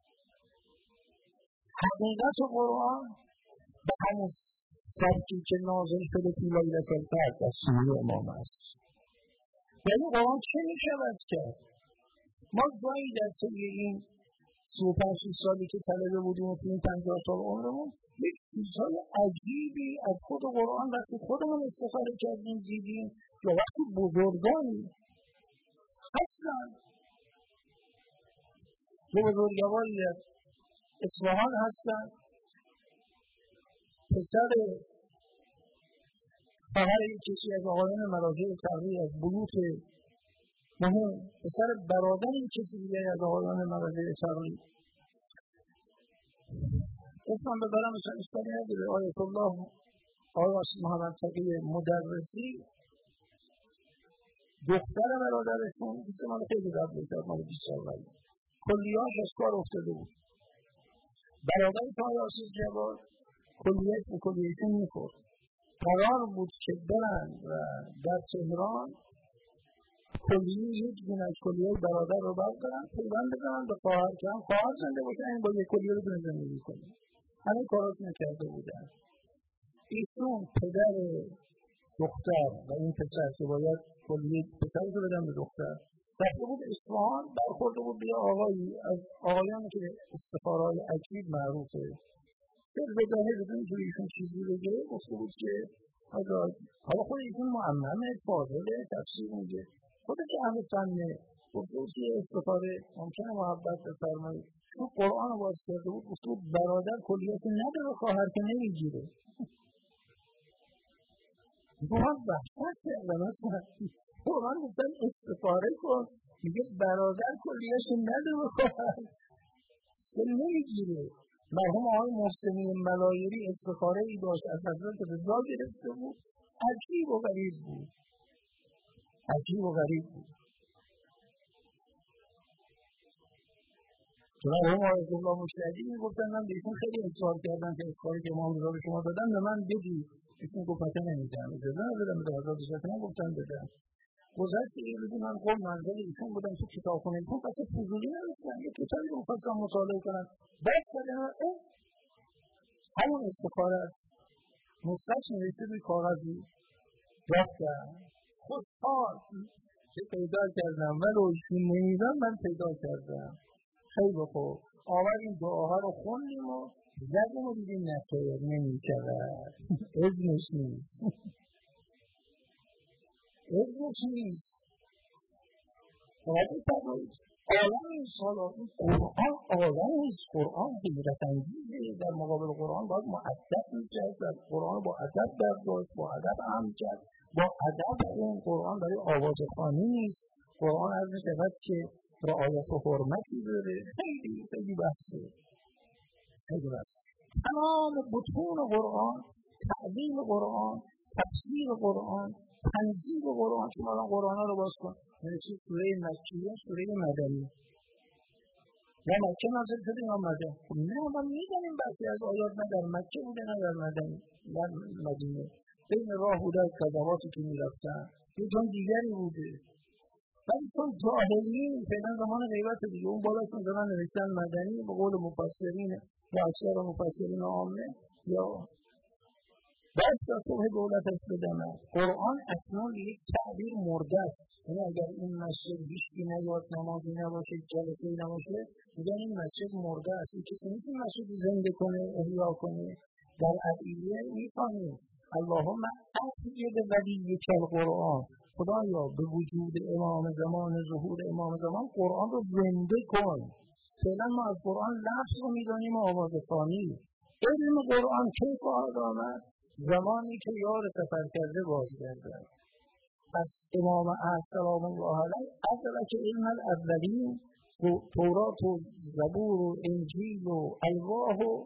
حقیقت قرآن به همون سبکی که نازل شده فی لیلة القدر در سینه امام است. ولی قرآن چه می شود کرد؟ ما جایی در طی این سی و پنج سالی که طلبه بودیم و تو این پنجاه سال عمرمون یک چیزهای عجیبی از خود قرآن وقتی خودمون استفاده کردیم دیدیم یا وقتی بزرگانی هستن که بزرگواری از اصفهان هستن، پسر خواهر یک کسی از آقایان مراجع تقریه از بیوت مهم، پسر برادر یک کسی دیگه از آقایان مراجع تقریه. گفتم ببرم مثلا اشکالی نداره. آیت الله آقای محمد تقی مدرسی دختر برادرشون کسی مال خیلی قبل کرد، مال بیست سال قبل کلیه‌اش از کار افتاده بود. برادر آقای آصف جواد کلیه‌اش به کلیهشون میخورد. قرار بود که برن و در تهران کلیه یک دونه از کلیه برادر رو بردارن پیوند بزنن به خواهر که هم خواهر زنده باشه این با یک کلیه رو دونه زندگی کنن. همه کارات نکرده بودن. ایشون پدر دختر و این پسر که باید کلیه پسر رو بدن به دختر رفته بود اصفهان، برخورده بود به آقایی از آقایانی که استخارهای عجیب معروفه دل به دهه بدون که ایشون چیزی بگه گفته بود که حالا خود ایشون معممه فاضله تفسیر میگه خودش همه فنه گفته بود که استخاره ممکنه محبت بفرمایید چون قرآن رو باز کرده بود گفته بود برادر کلیت نداره خواهر که نمیگیره. قرآن وحشت کردن اصلا قرآن گفتن استخاره کن میگه برادر کلیت نداره خواهر که نمیگیره. مرحوم آقای محسنی ملایری استخاره ای داشت از حضرت رضا گرفته بود عجیب و غریب بود عجیب و غریب بود. چون هم آیت الله مشتهدی میگفتن من بهشون خیلی اصرار کردم که کاری که امام رضا به شما دادن به من بدی. ایشون گفت مثلا نمیدم اجازه ندادم به حضرت شیخ نگفتن بدم. گذشت یه روزی من قوم منزل ایشون بودم تو کتابخونه ایشون پس فضولی نداشتن یه کتابی رو خواستم مطالعه کنم بعد کردم همون استخاره است نسخه‌اش نوشته روی کاغذی رفتم خوشحال که پیدا کردم ولو ایشون نمیدم من پیدا کردم. خیلی خوب آوریم دعاها رو خوندیم و زدیم و دیدیم نخیر نمی‌شود اذنش نیست اذنش نیست باید بفرمایید عالم نیست. حالا این قرآن عالم نیست. قرآن حیرت انگیزه. در مقابل قرآن باید مؤدب می‌کرد. در قرآن با ادب برداشت با ادب عمل کرد با ادب خون. قرآن برای آواز خوانی نیست. قرآن از می‌شود که رعایت و حرمتی داره. خیلی خیلی بحثه خیلی بحثه. تمام بطون قرآن تعبیر قرآن تفسیر قرآن تنزیل قرآن که مالا قرآن رو باز کن نوشته سوره مکیه سوره مدنی یا مکه نازل شده یا مدنی. نه ما میدونیم برخی از آیات نه در مکه بوده نه در مدنی در مدینه بین راه بوده از قضاواتی که میرفتن یه جان دیگری بوده ولی چون جاهلین فعلا زمان غیبت دیگه اون بالاشون دارن نوشتن مدنی به قول مفسرین یا اکثر مفسرین عامه یا بعد تا صبح دولتش بدمه. قرآن اصلا یک تعبیر مرده است. یعنی اگر این مسجد هیچی نیاد، نمازی نباشه، جلسه‌ای نباشه، میگن این مسجد مرده است. این کسی نیست این مسجد زنده کنه، احیا کنه. در ادعیه می‌خوانیم اللهم احیی بولیک القرآن، خدایا به وجود امام زمان، ظهور امام زمان قرآن رو زنده کن. فعلا ما از قرآن لفظ رو می‌دانیم و آواز ثانی. علم قرآن کی خواهد آمد؟ زمانی که یار سفر کرده بازگرده. پس امام سلام الله علیه ادرک علم الاولین و تورات و زبور و انجیل و الواح و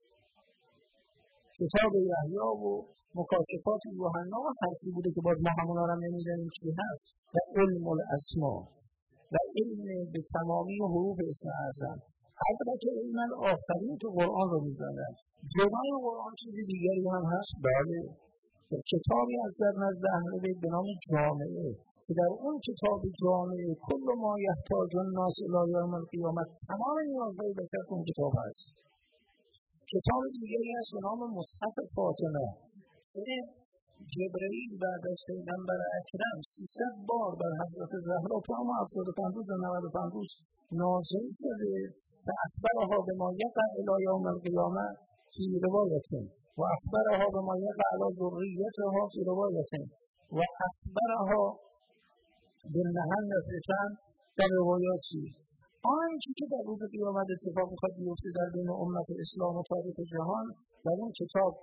کتاب یحیی و مکاشفات یوحنا هرچی بوده که باز ما همونا رو نمیدونیم چی هست و علم الاسما و علم به تمامی حروف اسم اعظم. ادرک علم الاخرین که قرآن رو میدانند. جنای قرآن چیزی دیگری هم هست. بله، کتابی از در نزد اهل بیت به نام جامعه که در اون کتاب جامعه کل ما یحتاج الناس الی یوم القیامه، تمام نیازهای بشر اون کتاب هست. کتاب دیگری هست به نام مصحف فاطمه. این جبرئیل بعد از پیغمبر اکرم سیصد بار بر حضرت زهرا تا ما هفتاد و پنج روز و نود و پنج روز نازل شده و اخبرها به ما یقع الی یوم القیامه فی روایتین و اخبرها به ما یقع علی ذریتها فی روایتین و اخبرها به نهن فتن در روایاتی. آنچه که در روز قیامت اتفاق می‌خواد بیفته در بین امت اسلام و تاریخ جهان در اون کتاب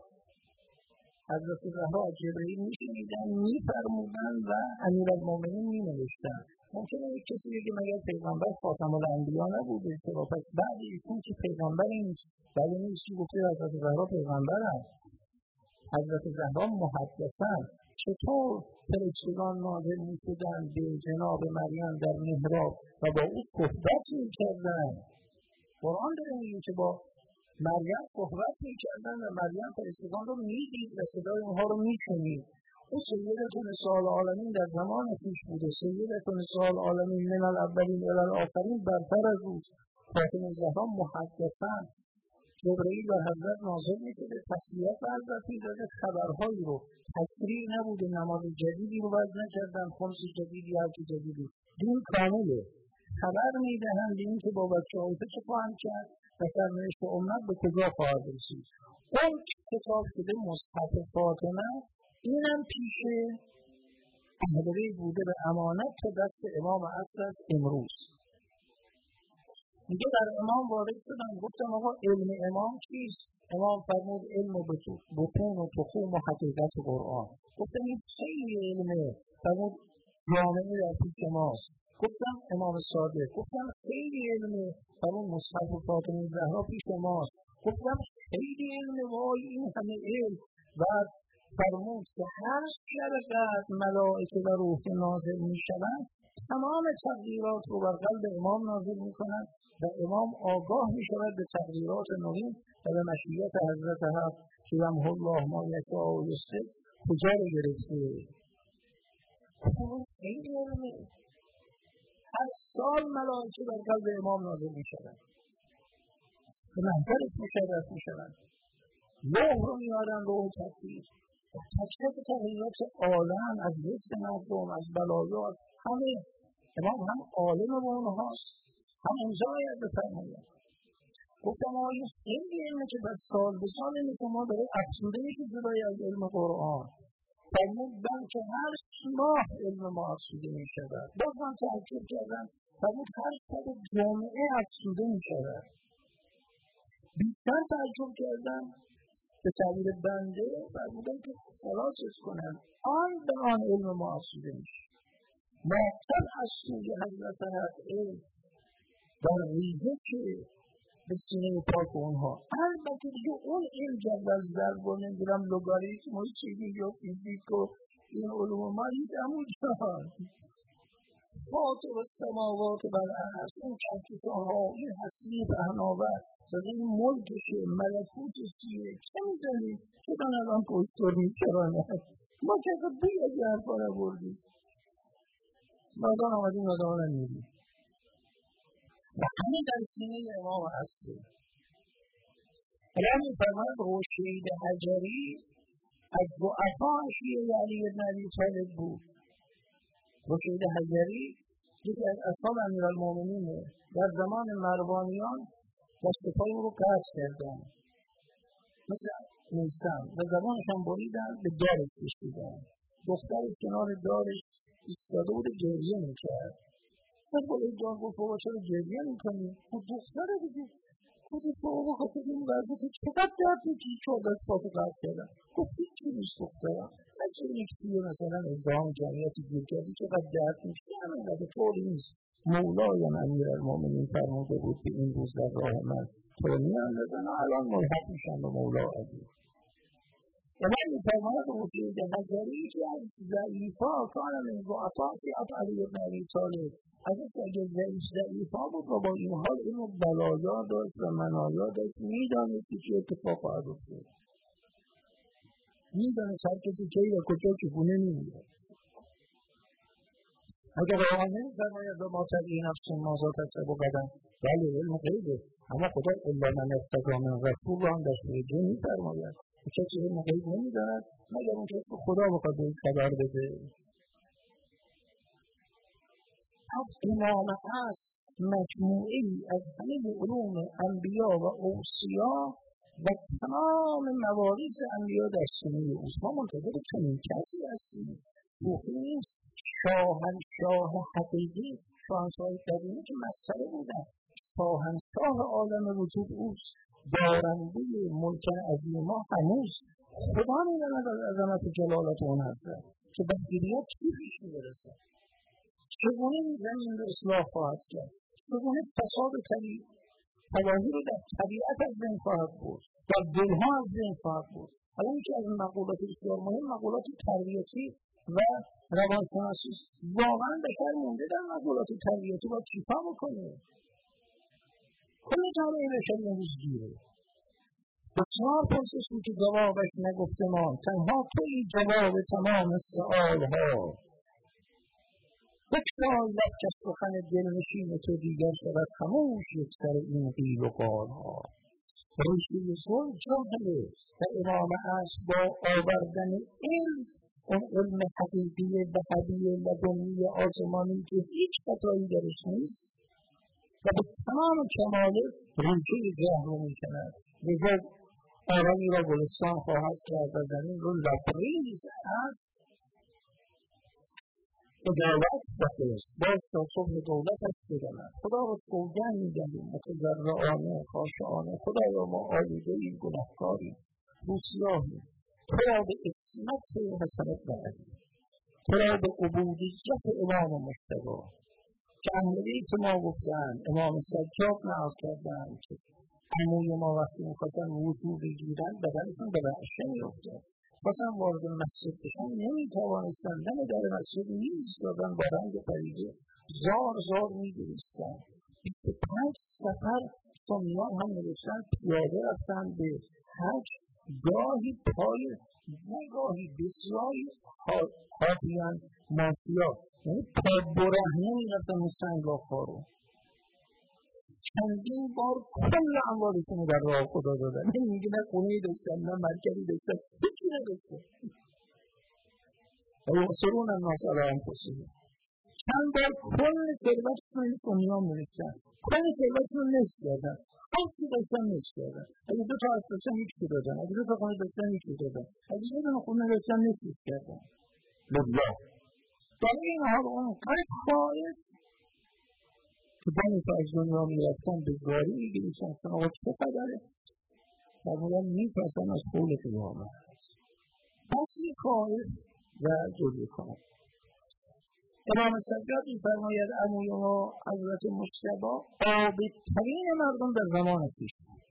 حضرت زهرا از جبرئیل می‌شنیدن، می‌فرمودن و امیرالمومنین می‌نوشتن. ممکنه یک کسی بگه مگر پیغمبر خاتم الانبیا نبوده؟ چرا پس بعد ایشون که پیغمبر نیست؟ ولی نیست که گفته حضرت زهرا پیغمبر است. حضرت زهرا محدثن. چطور فرشتگان نازل می‌شدند به جناب مریم در محراب و با او صحبت می‌کردند؟ قرآن داره میگه که با مریم صحبت می‌کردن و مریم فرشتگان رو می‌دید و صدای اونها رو می‌شنید. اون سیدتون نساء العالمین در زمان پیش بوده. سیدتون نساء العالمین من الاولین الی الاخرین برتر از او. فاطمه زهرا محدثن. جبرئیل بر حضرت نازل می‌شده، تسلیت به حضرت می‌داده، خبرهایی رو تکریر نبوده، نماز جدیدی رو وضع نکردن، خمس جدیدی هر چی جدیدی، دین کامله. خبر می‌دهند به این که با بچه‌های چه خواهند کرد و سرنوشت امت به کجا خواهد رسید. اون کتاب شده مصحف فاطمه، اینم پیش اهل بیت بوده به امانت تا دست امام عصر از امروز. میگه در امام وارد شدم، گفتم آقا علم امام چیست؟ امام فرمود علم بطون و تخوم و حقیقت قرآن. گفتم این خیلی علمه. فرمود جامعه در پیش ماست. گفتم امام صادق. گفتم خیلی علمه. فرمود مصحف فاطمه زهرا پیش ماست. گفتم خیلی علمه. وای این همه علم. و فرمود که هر شرقت ملائکه و روح نازل می شوند تمام تغییرات رو بر قلب امام نازل می کنند و امام آگاه می شود به تغییرات نوین و به مشیت حضرت حق که یمحو الله ما یشاء و یثبت کجا رو گرفته. خیلی علمه. هر سال ملائکه بر قلب امام نازل می شوند، به منظرت مشرف می شوند، لوح رو می آرن، لوح تکلیف و تک تک تغییرات عالم از رزق مردم، از بلایا، همه امام هم عالم با اونهاست، هم امضا باید بفرماید. گفتم آیه خیلی علمه که بس سال به سال اینه که ما داره افزوده میشه جدای از علم قرآن. فرمود بلکه هر ماه علم ما افزوده می شود. باز من تعجب کردم. فرمود هر شب جامعه افزوده می شود. بیشتر تعجب کردم به تعبیر بنده. فرمودم که خلاصش کنم آن به آن علم ما افزوده می شود. مقتل از سوی حضرت حق علم در ریزه که به سینه پاک اونها. البته دیگه اون علم جدول ضرب و نمیدونم لوگاریتم و چیزی یا فیزیک و این علوم ما نیست. همون جان فاطر السماوات والارض، اون کهکشان‌ها، این هستی پهناور، این ملکشه، ملکوتشه، چه می‌دونی که من الان پشتور می‌کرانه ما که بی از این حرفا رو بردیم. مادان آمدیم مادان رو می‌دیم و همین در سینه امام هستی. حالا میفرماید خورشید حجری از ضعفا شیعه علی بن ابی طالب بود. خورشید حجری یکی از اصحاب امیرالمومنین در زمان مروانیان دست و پای او رو قطع کردن، مثل نیستن و زبانش هم بریدن، به دارش کشیدن. دخترش کنار دارش ایستاده بود گریه میکرد. من بالای دار گفت بابا چرا گریه میکنی؟ خب دختره دیگه. گفت بابا خاطر این وضعه که چقدر درد میکنی چهارده ساعت قطع کردن. گفت هیچی نیست دخترم، هرچه یک توی مثلا ازدهام جمعیتی گیر کردی چقدر درد میکنی، همین قدر طوری نیست. مولایم امیرالمومنین فرموده بود که این روز در راه من تو میاندازن و الان ملحق میشن به مولا علی. ولی میفرماید خورشید حجری که از ضعیفا کان من ضعفا فیعت علی بن ابی طالب، از اگه ضعیف ضعیفا بود و با این حال اینو بلایا داشت و منایا داشت، میدانست که چه اتفاق خواهد افتاد، میدانست هر کسی کی و کجا چگونه میمیره. اگر قرآن نمی‌فرماید ما تبیین نفس ما ذات تکسب غدا، بله علم غیبه، اما خدا الا من ارتضی من رسول را هم در سوره جن می‌فرماید کسی علم غیب نمی‌داند مگر اون کسی که خدا بخواد بهش خبر بده. از امام است مجموعی از همه علوم انبیا و اوصیا و تمام مواریث انبیا در سینه اوست. ما منتظر چنین کسی هستیم. صوفی نیست، شاهنشاه حقیقی، شاهنشاه قدیمی که مسخره بودن، شاهنشاه عالم وجود اوست، دارنده ملک عظیما هنوز. خدا میداند از عظمت جلالت اون هستن که بدگیریات چی پیش میبرسه، چگونه این زمین رو اصلاح خواهد کرد، چگونه فساد طبیعی تباهی رو در طبیعت از بین خواهد برد، در دلها از بین خواهد برد. حالا یکی از مقولات بسیار مهم مقولات تربیتی و روانشناسی، واقعا بشر مونده در مقولات تربیتی باید چیکار بکنه؟ کل جامعه بشری امروز گیره. بسیار پرسش بود که جوابش نگفته ما، تنها توی جواب تمام سؤالها. بکشای لب که سخن دلنشین تو دیگر شود خموش یک سر این قیل و قالها. ریشه صلح جاهله و امام است با آوردن علم، اون علم حقیقی وحدی لدنی آسمانی که هیچ خطایی درش نیست و به تمام کمال ریشه جهل رو میکند. دیگر آرامی را گلستان خواهد کرد و زمین رو لبریز است. ادالت بخیست باز تا صبح دولتش بداند. خدا را سوگند میدهیم متضرعانه خاشعانه، خدایا ما آلوده ایم گنهکاریم روسیاهیم، تو را به اسمت حسنت نهدیم، تو را به عبودیت امام مجتبی که اهل بیت ما گفتند، امام سجاد نعت کردند که عموی ما وقتی میخواستن وضو بگیرن بدنشون به رعشه میافتاد، خواستن وارد مسجد بشن نمیتوانستن، دم در مسجد میایستادن با رنگ پریده زار زار میگریستن. بیست و پنج سفر سنیان هم نوشتن پیاده رفتن به حج، گاهی پای نگاهی بسیاری حافیان مافیا، یعنی پا برهنه میرفتن این سنگلاخ‌ها رو. چندین بار کل اموالشون در راه خدا دادن. این میگه نه خونه‌ای داشتن نه مرکبی داشتن، هیچی نداشتن. و یؤثرون الناس علی انفسهم. چند بار کل ثروتشون رو دنیا می‌ریختن، کل ثروتشون رو نصف کردن، هر چی داشتن نصف کردن. اگه دو تا اسب داشتن هیچی دادن، اگه دو تا خونه داشتن هیچی دادن، اگه یه دونه خونه داشتن نصفش کردن. لله. در این حال اون قد خواهد که دانی که از دنیا میرفتن به گاری میگریشن که آقا چه قدره؟ فرمودن میپسن از قول قیامت بسی خواهد و جلوی کنند. امام سجاد میفرماید عموی ما حضرت مجتبی عابدترین مردم در زمان پیش بود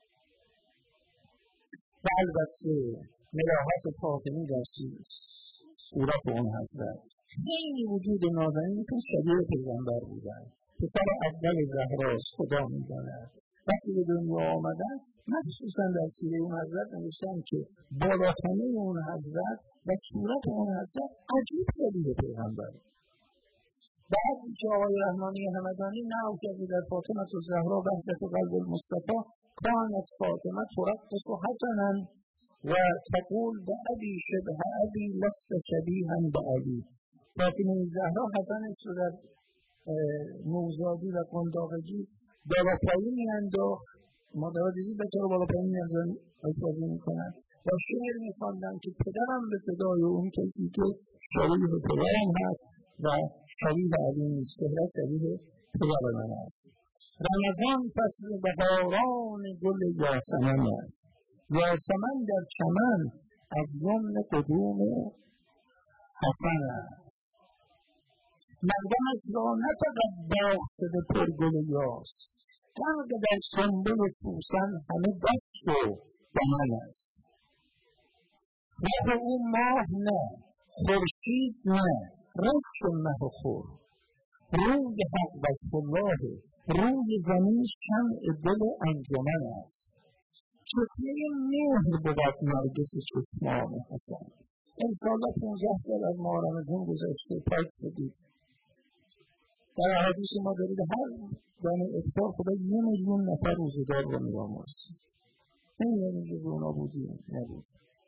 و البته ملاحت فاطمی در صورت اون حضرت خیلی وجود نازنین که شبیه پیغمبر بودن، پسر اول زهراست خدا میداند. وقتی به دنیا آمدن مخصوصا در سیره اون حضرت نوشتن که بالاخانه اون حضرت و صورت اون حضرت عجیب شبیه پیغمبر. بعد که آقای رحمانی همدانی نقل کرده در فاطمه الزهرا بهجت قلب المصطفی كانت فاطمة ترقص حسنا وتقول بأبي شبه أبي لست شبيها بأبي. فاطمه زهرا حسنش رو در نوزادی و قنداقگی بالاپایی میانداخت. مادرها دیدید بچه رو بالاپایی میاندازن میکنن و شعر میخواندن که پدرم به فدای اون کسی که شبیه پدرم هست و شبیه علی نیست، پدر شبیه پدر من است. رمضان فصل بهاران گل یاسمن است. یاسمن در چمن از یمن قدوم حسن است. مردمش را نه فقط باغ شده پرگل یاس، غرق در سنبل سوسن همه دست و دمن است. مه او ماه نه، خورشید نه، رشک مه و خور. روی حق وجه الله، روی زمین شمع دل انجمن است. چشمه مهر بود نرگس چشمان حسن. انشاءالله پونزده سال از ماه رمضان گذشته، پاک شدید. در حدیث ما دارید هر دانه افطار خدا یه میلیون نفر روزدار رو می‌آمرزه. نمی‌دونیم که اونا بودیم نبود.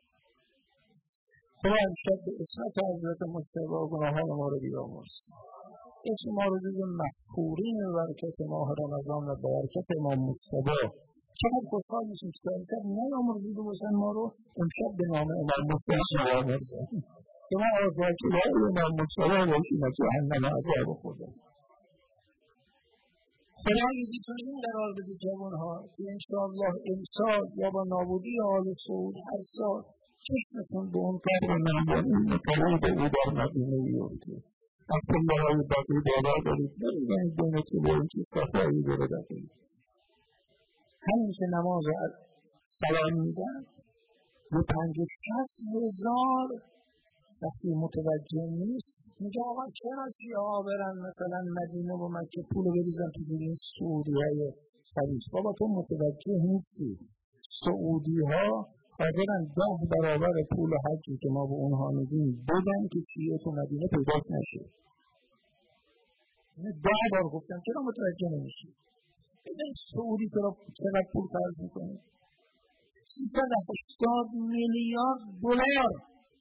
خدا امشب به اسمت حضرت مجتبی گناهان ما رو بیامرزه. اسم ما رو جز مغفورین برکت ماه رمضان و برکت امام مجتبی. چقدر خوشحال میشیم که امشب نیامرزیده باشن ما رو، امشب به نام امام مجتبی بیامرزن که ما آزادگی‌های امام مجتبی باشیم و جهنم عذاب خدا. خدا ایدیتون این قرار بده جوانها که انشاءالله امسال یا با نابودی آل سعود هر سال چشمتون به اون قبر نمانی مطلوب او در مدینه بیفته. از پله های بقیه بالا دارید نمیدونید بین طلوعی که صفایی داره بقیه. همین که نماز سلام میدن یه پنج و شصت هزار وقتی متوجه نیست میگه آقا چرا شیعه برن مثلا مدینه و مکه پول بریزن تو این سعودی های خریج؟ بابا تو متوجه نیستی. سعودی ها قادرن ده برابر پول حجی که ما به اونها میدیم بدن که شیعه تو مدینه پیداش نشه. ده بار گفتم چرا متوجه نمیشی؟ ببین سعودی چقدر پول خرج میکنه؟ سیصد و هشتاد میلیارد دلار.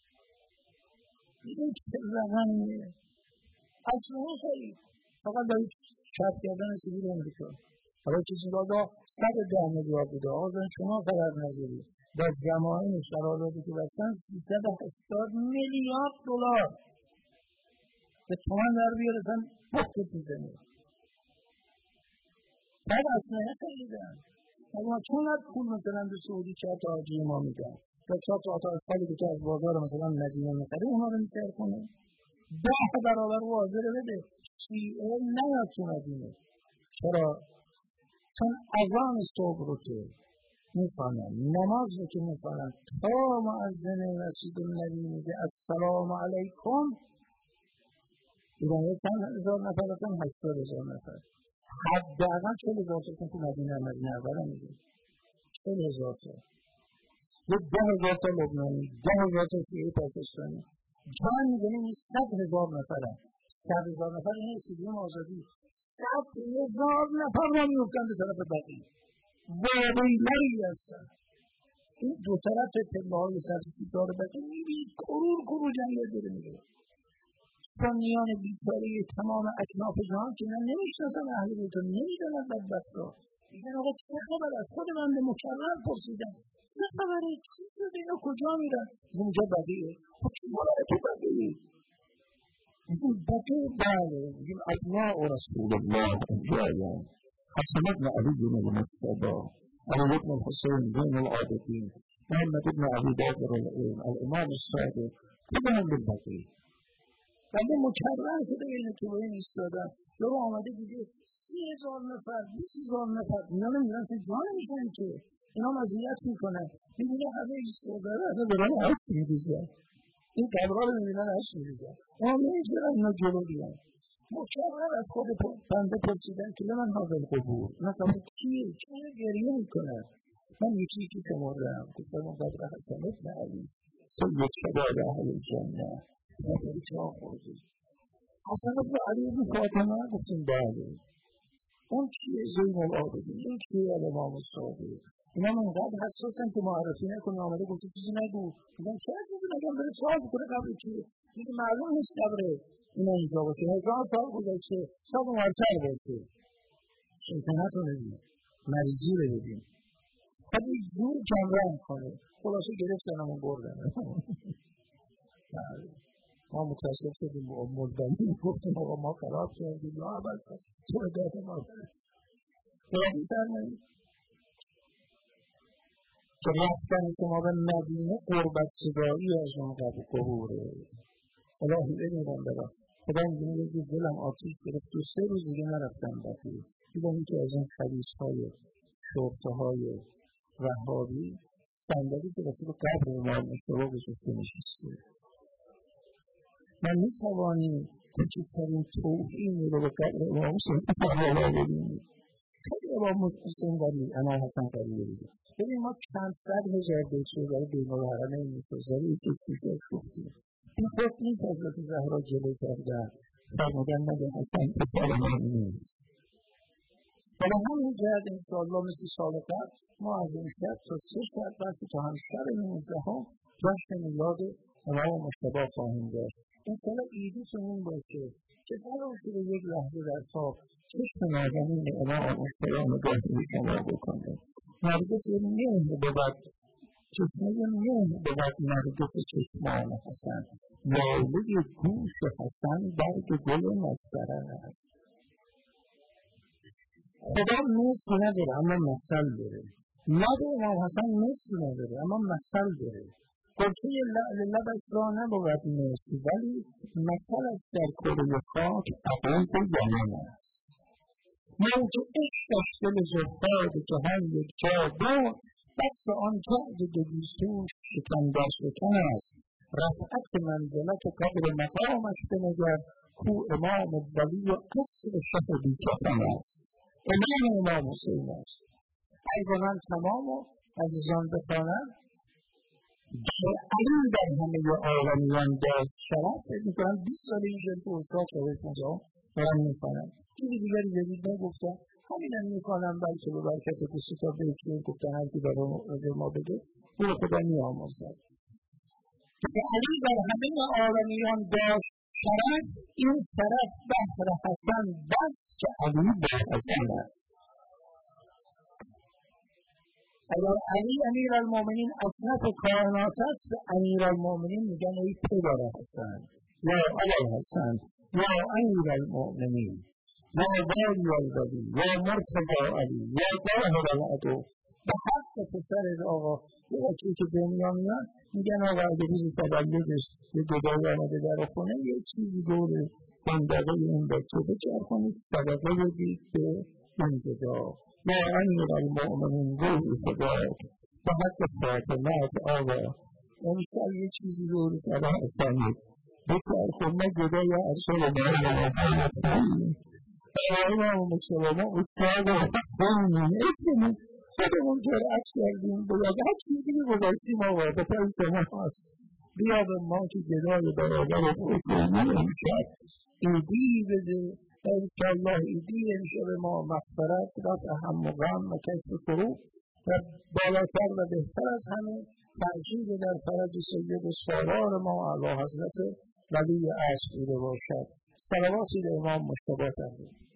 این چه رقمیه؟ اصلا خیلی فقط برای چپ کردن سبیل امریکا. حالا چیزی دادا صد و ده میلیارد بوده. آقا شما خبر نداری و زمانی شرایطی که بستن سیصد و هشتاد میلیارد دلار به تومن در بیارتن بخت میزنی. بعد اصلا خریدن. اما چقدر پول مثلا به سعودی چهار تا حاجی ما میدن و چهار تا آتاشخالی که از بازار مثلا مدینه میخره اونا رو میتر کنه ده برابر او حاضر بده شیعه نیاد تو مدینه. چرا؟ چون اذان صبح رو که میخوانن، نماز رو که میخوانن تا مؤذن مسجد النبی میگه السلام علیکم ایران چند هزار نفر هستن؟ هشتاد هزار نفر. حداقل چهل هزار تا تو مدینه مدینه اول میگه چهل هزار تا. یه ده هزار تا لبنانی، ده هزار تا شیعه پاکستانی جان میگنیم این صد هزار نفر هم. صد هزار نفر این استیدیوم آزادی صد هزار نفر را میفتن به طرف بقیه واقعی هستن. این دو طرف پله های سرسیدار بقیه میبینید کرور کرور جنگل داره میره. سنیان بیچاره تمام اکناف جهان که من نمیشناسم اهل بیت رو نمیدونم بدبخت را میگن آقا چه خبر است؟ خود من به مکرر پرسیدم چه خبره؟ چی شده؟ اینا کجا میرن؟ اونجا بقیه. خب چی ماره تو بقیه؟ میگیم بقیه بله میگیم ابناء رسول الله اونجایان حسن ابن علی بن المجتبی، علی بن الحسین زین العابدین، محمد ابن عبی باقر الامام الصادق کدوم بالبقیه. بنده مکرر شده این طلوعی ایستادن یارو آمده دیگه سی هزار نفر بیس هزار نفر اینا نمیدونن که جا نمیشن که اینا مزیت میکنن میبینه همه ایستادن همه برای عشق میریزن این قبرها رو میبینن عشق میریزن اما نمیشنن اینا جلو بیان. مکرر از خود بنده پرسیدن که من حاضر قبور نکنه کیه چه گریه میکنن. من یکی یکی شمردم گفتم اون قبر حسن ابن علی سید شباب اهل الجنه نفری چه آخوردی حسن ابن علی ابن فاطمه گفتیم بله. اون کیه زین العابدین، این کیه الامام الصادق. اینا منقدر حساسن که معرفی نکنه، آمده گفته چیزی نگو. میگن چه چیزی نگم، بره سوال بکنه قبر کیه. میگه معلوم نیست قبر اینا اینجا باشه، هزار سال گذشته، صد و مرتر باشه. شیطنت رو ببین، مریضی رو ببین، خب این زور جمعه کنه. خلاصه گرفتن همون بردن. ما متاسف شدیم با مردنی گفتیم آقا ما خراب شدیم یا اول چرا داده ما برست خیلی فرمایید که رفتن شما به مدینه قربت صدایی از اون قبوره. الهی بمیرم برا خدا میگه یه دلم آتیش گرفت، دو سه روز دیگه نرفتم بقیه. دیدم که از این خلیصهای شرطه‌های وهابی صندلی که رسید به قبر امام مصطفی گذاشته نشسته. من می‌توانیم کوچکترین توهینی رو به قبر امام مصطفی حوالا بدیم. خیلی امام مصطفی قریب، امام حسن قریب دیگه. ببین ما چند صد هزار بیت برای بین الحرمین می‌گذاریم، یک چیزی گفتیم. این خود نیست حضرت زهرا جلوه کردن. فرمودن مگه حسن پسر من نیست. ولی همین جهت انشاءالله مثل سال قبل ما از این شب تا سه شب بعد تا هم شب نوزدهم جشن میلاد امام مصطفی خواهیم داشت. این سال عیدیتون این باشه که قرار شده یک لحظه در خواب چشم نازنین امام مصطفی نگاه به شما بکنه. نرگس مهر بود، چشمه مهر بود نرگس چشمان حسن، لاله گوش حسن برگ گل مسطره است. خدا مثل نداره اما مثل داره. لب امام حسن مثل نداره اما مثل داره. گلچه لعل لبش را نبود مثل، ولی مثلش در کره خاک عقیق یمن است. موج عشقش دل زهاد جهان یک جا بود، دست آن جعد دو گیسوش شکن در شکن است. رفعت منزلت قدر مقامش بنگر، کو امام ولی و عصر شه بی کفن است. امام امام حسین است. اگه من تمام و عزیزان بخوانم که علی در همه عالمیان داشت شرف فکر میکنم بیست سال این جلد استاد شاید مجام دارم میخوانم. چیزی دیگری جدید نگفتم، همین هم میخوانم بلکه به برکت بیست تا بیت که گفتن هر کی برای ما بده او رو خدا میآموزد. که علی در همه عالمیان داشت شرف، این شرف بهر حسن بس که علی بر حسن است. اگر علی امیر المومنین اصنف کائنات است، به امیر المومنین میگن ای پدر حسن، یا علی حسن، یا امیر المومنین، یا والی الولی، یا مرتضی علی، یا طاهر العدو. به حق پسر آقا یه بچه که دنیا میان میگن آقا اگه روز تولدش یه گدایی آمده در خونه یه چیزی دور بندقه این بچه بچرخونید صدقه بدید به این گدا. یا امیر المؤمنین روی خداد به حق فاطمت آقا امشب یه چیزی دور سر حسنید بچرخون نه گدا یا ارشد باید نمازانت کنید. امام مصطفی ما استاد حسین اسمون خودمون جرأت کردیم باید هر چیزی که گذاشتیم آقا به پای شما هست. بیا به ما که گدای برادر حسینی امشب ایدی بده، انشاءالله ایدی امشب ما مغفرت رفع هم و غم و کشف کروب و بالاتر و بهتر از همه تأکید در فرج سید سالار ما اعلی حضرت ولی عصر بوده باشد. صلواتی به امام مصطفی فرمود.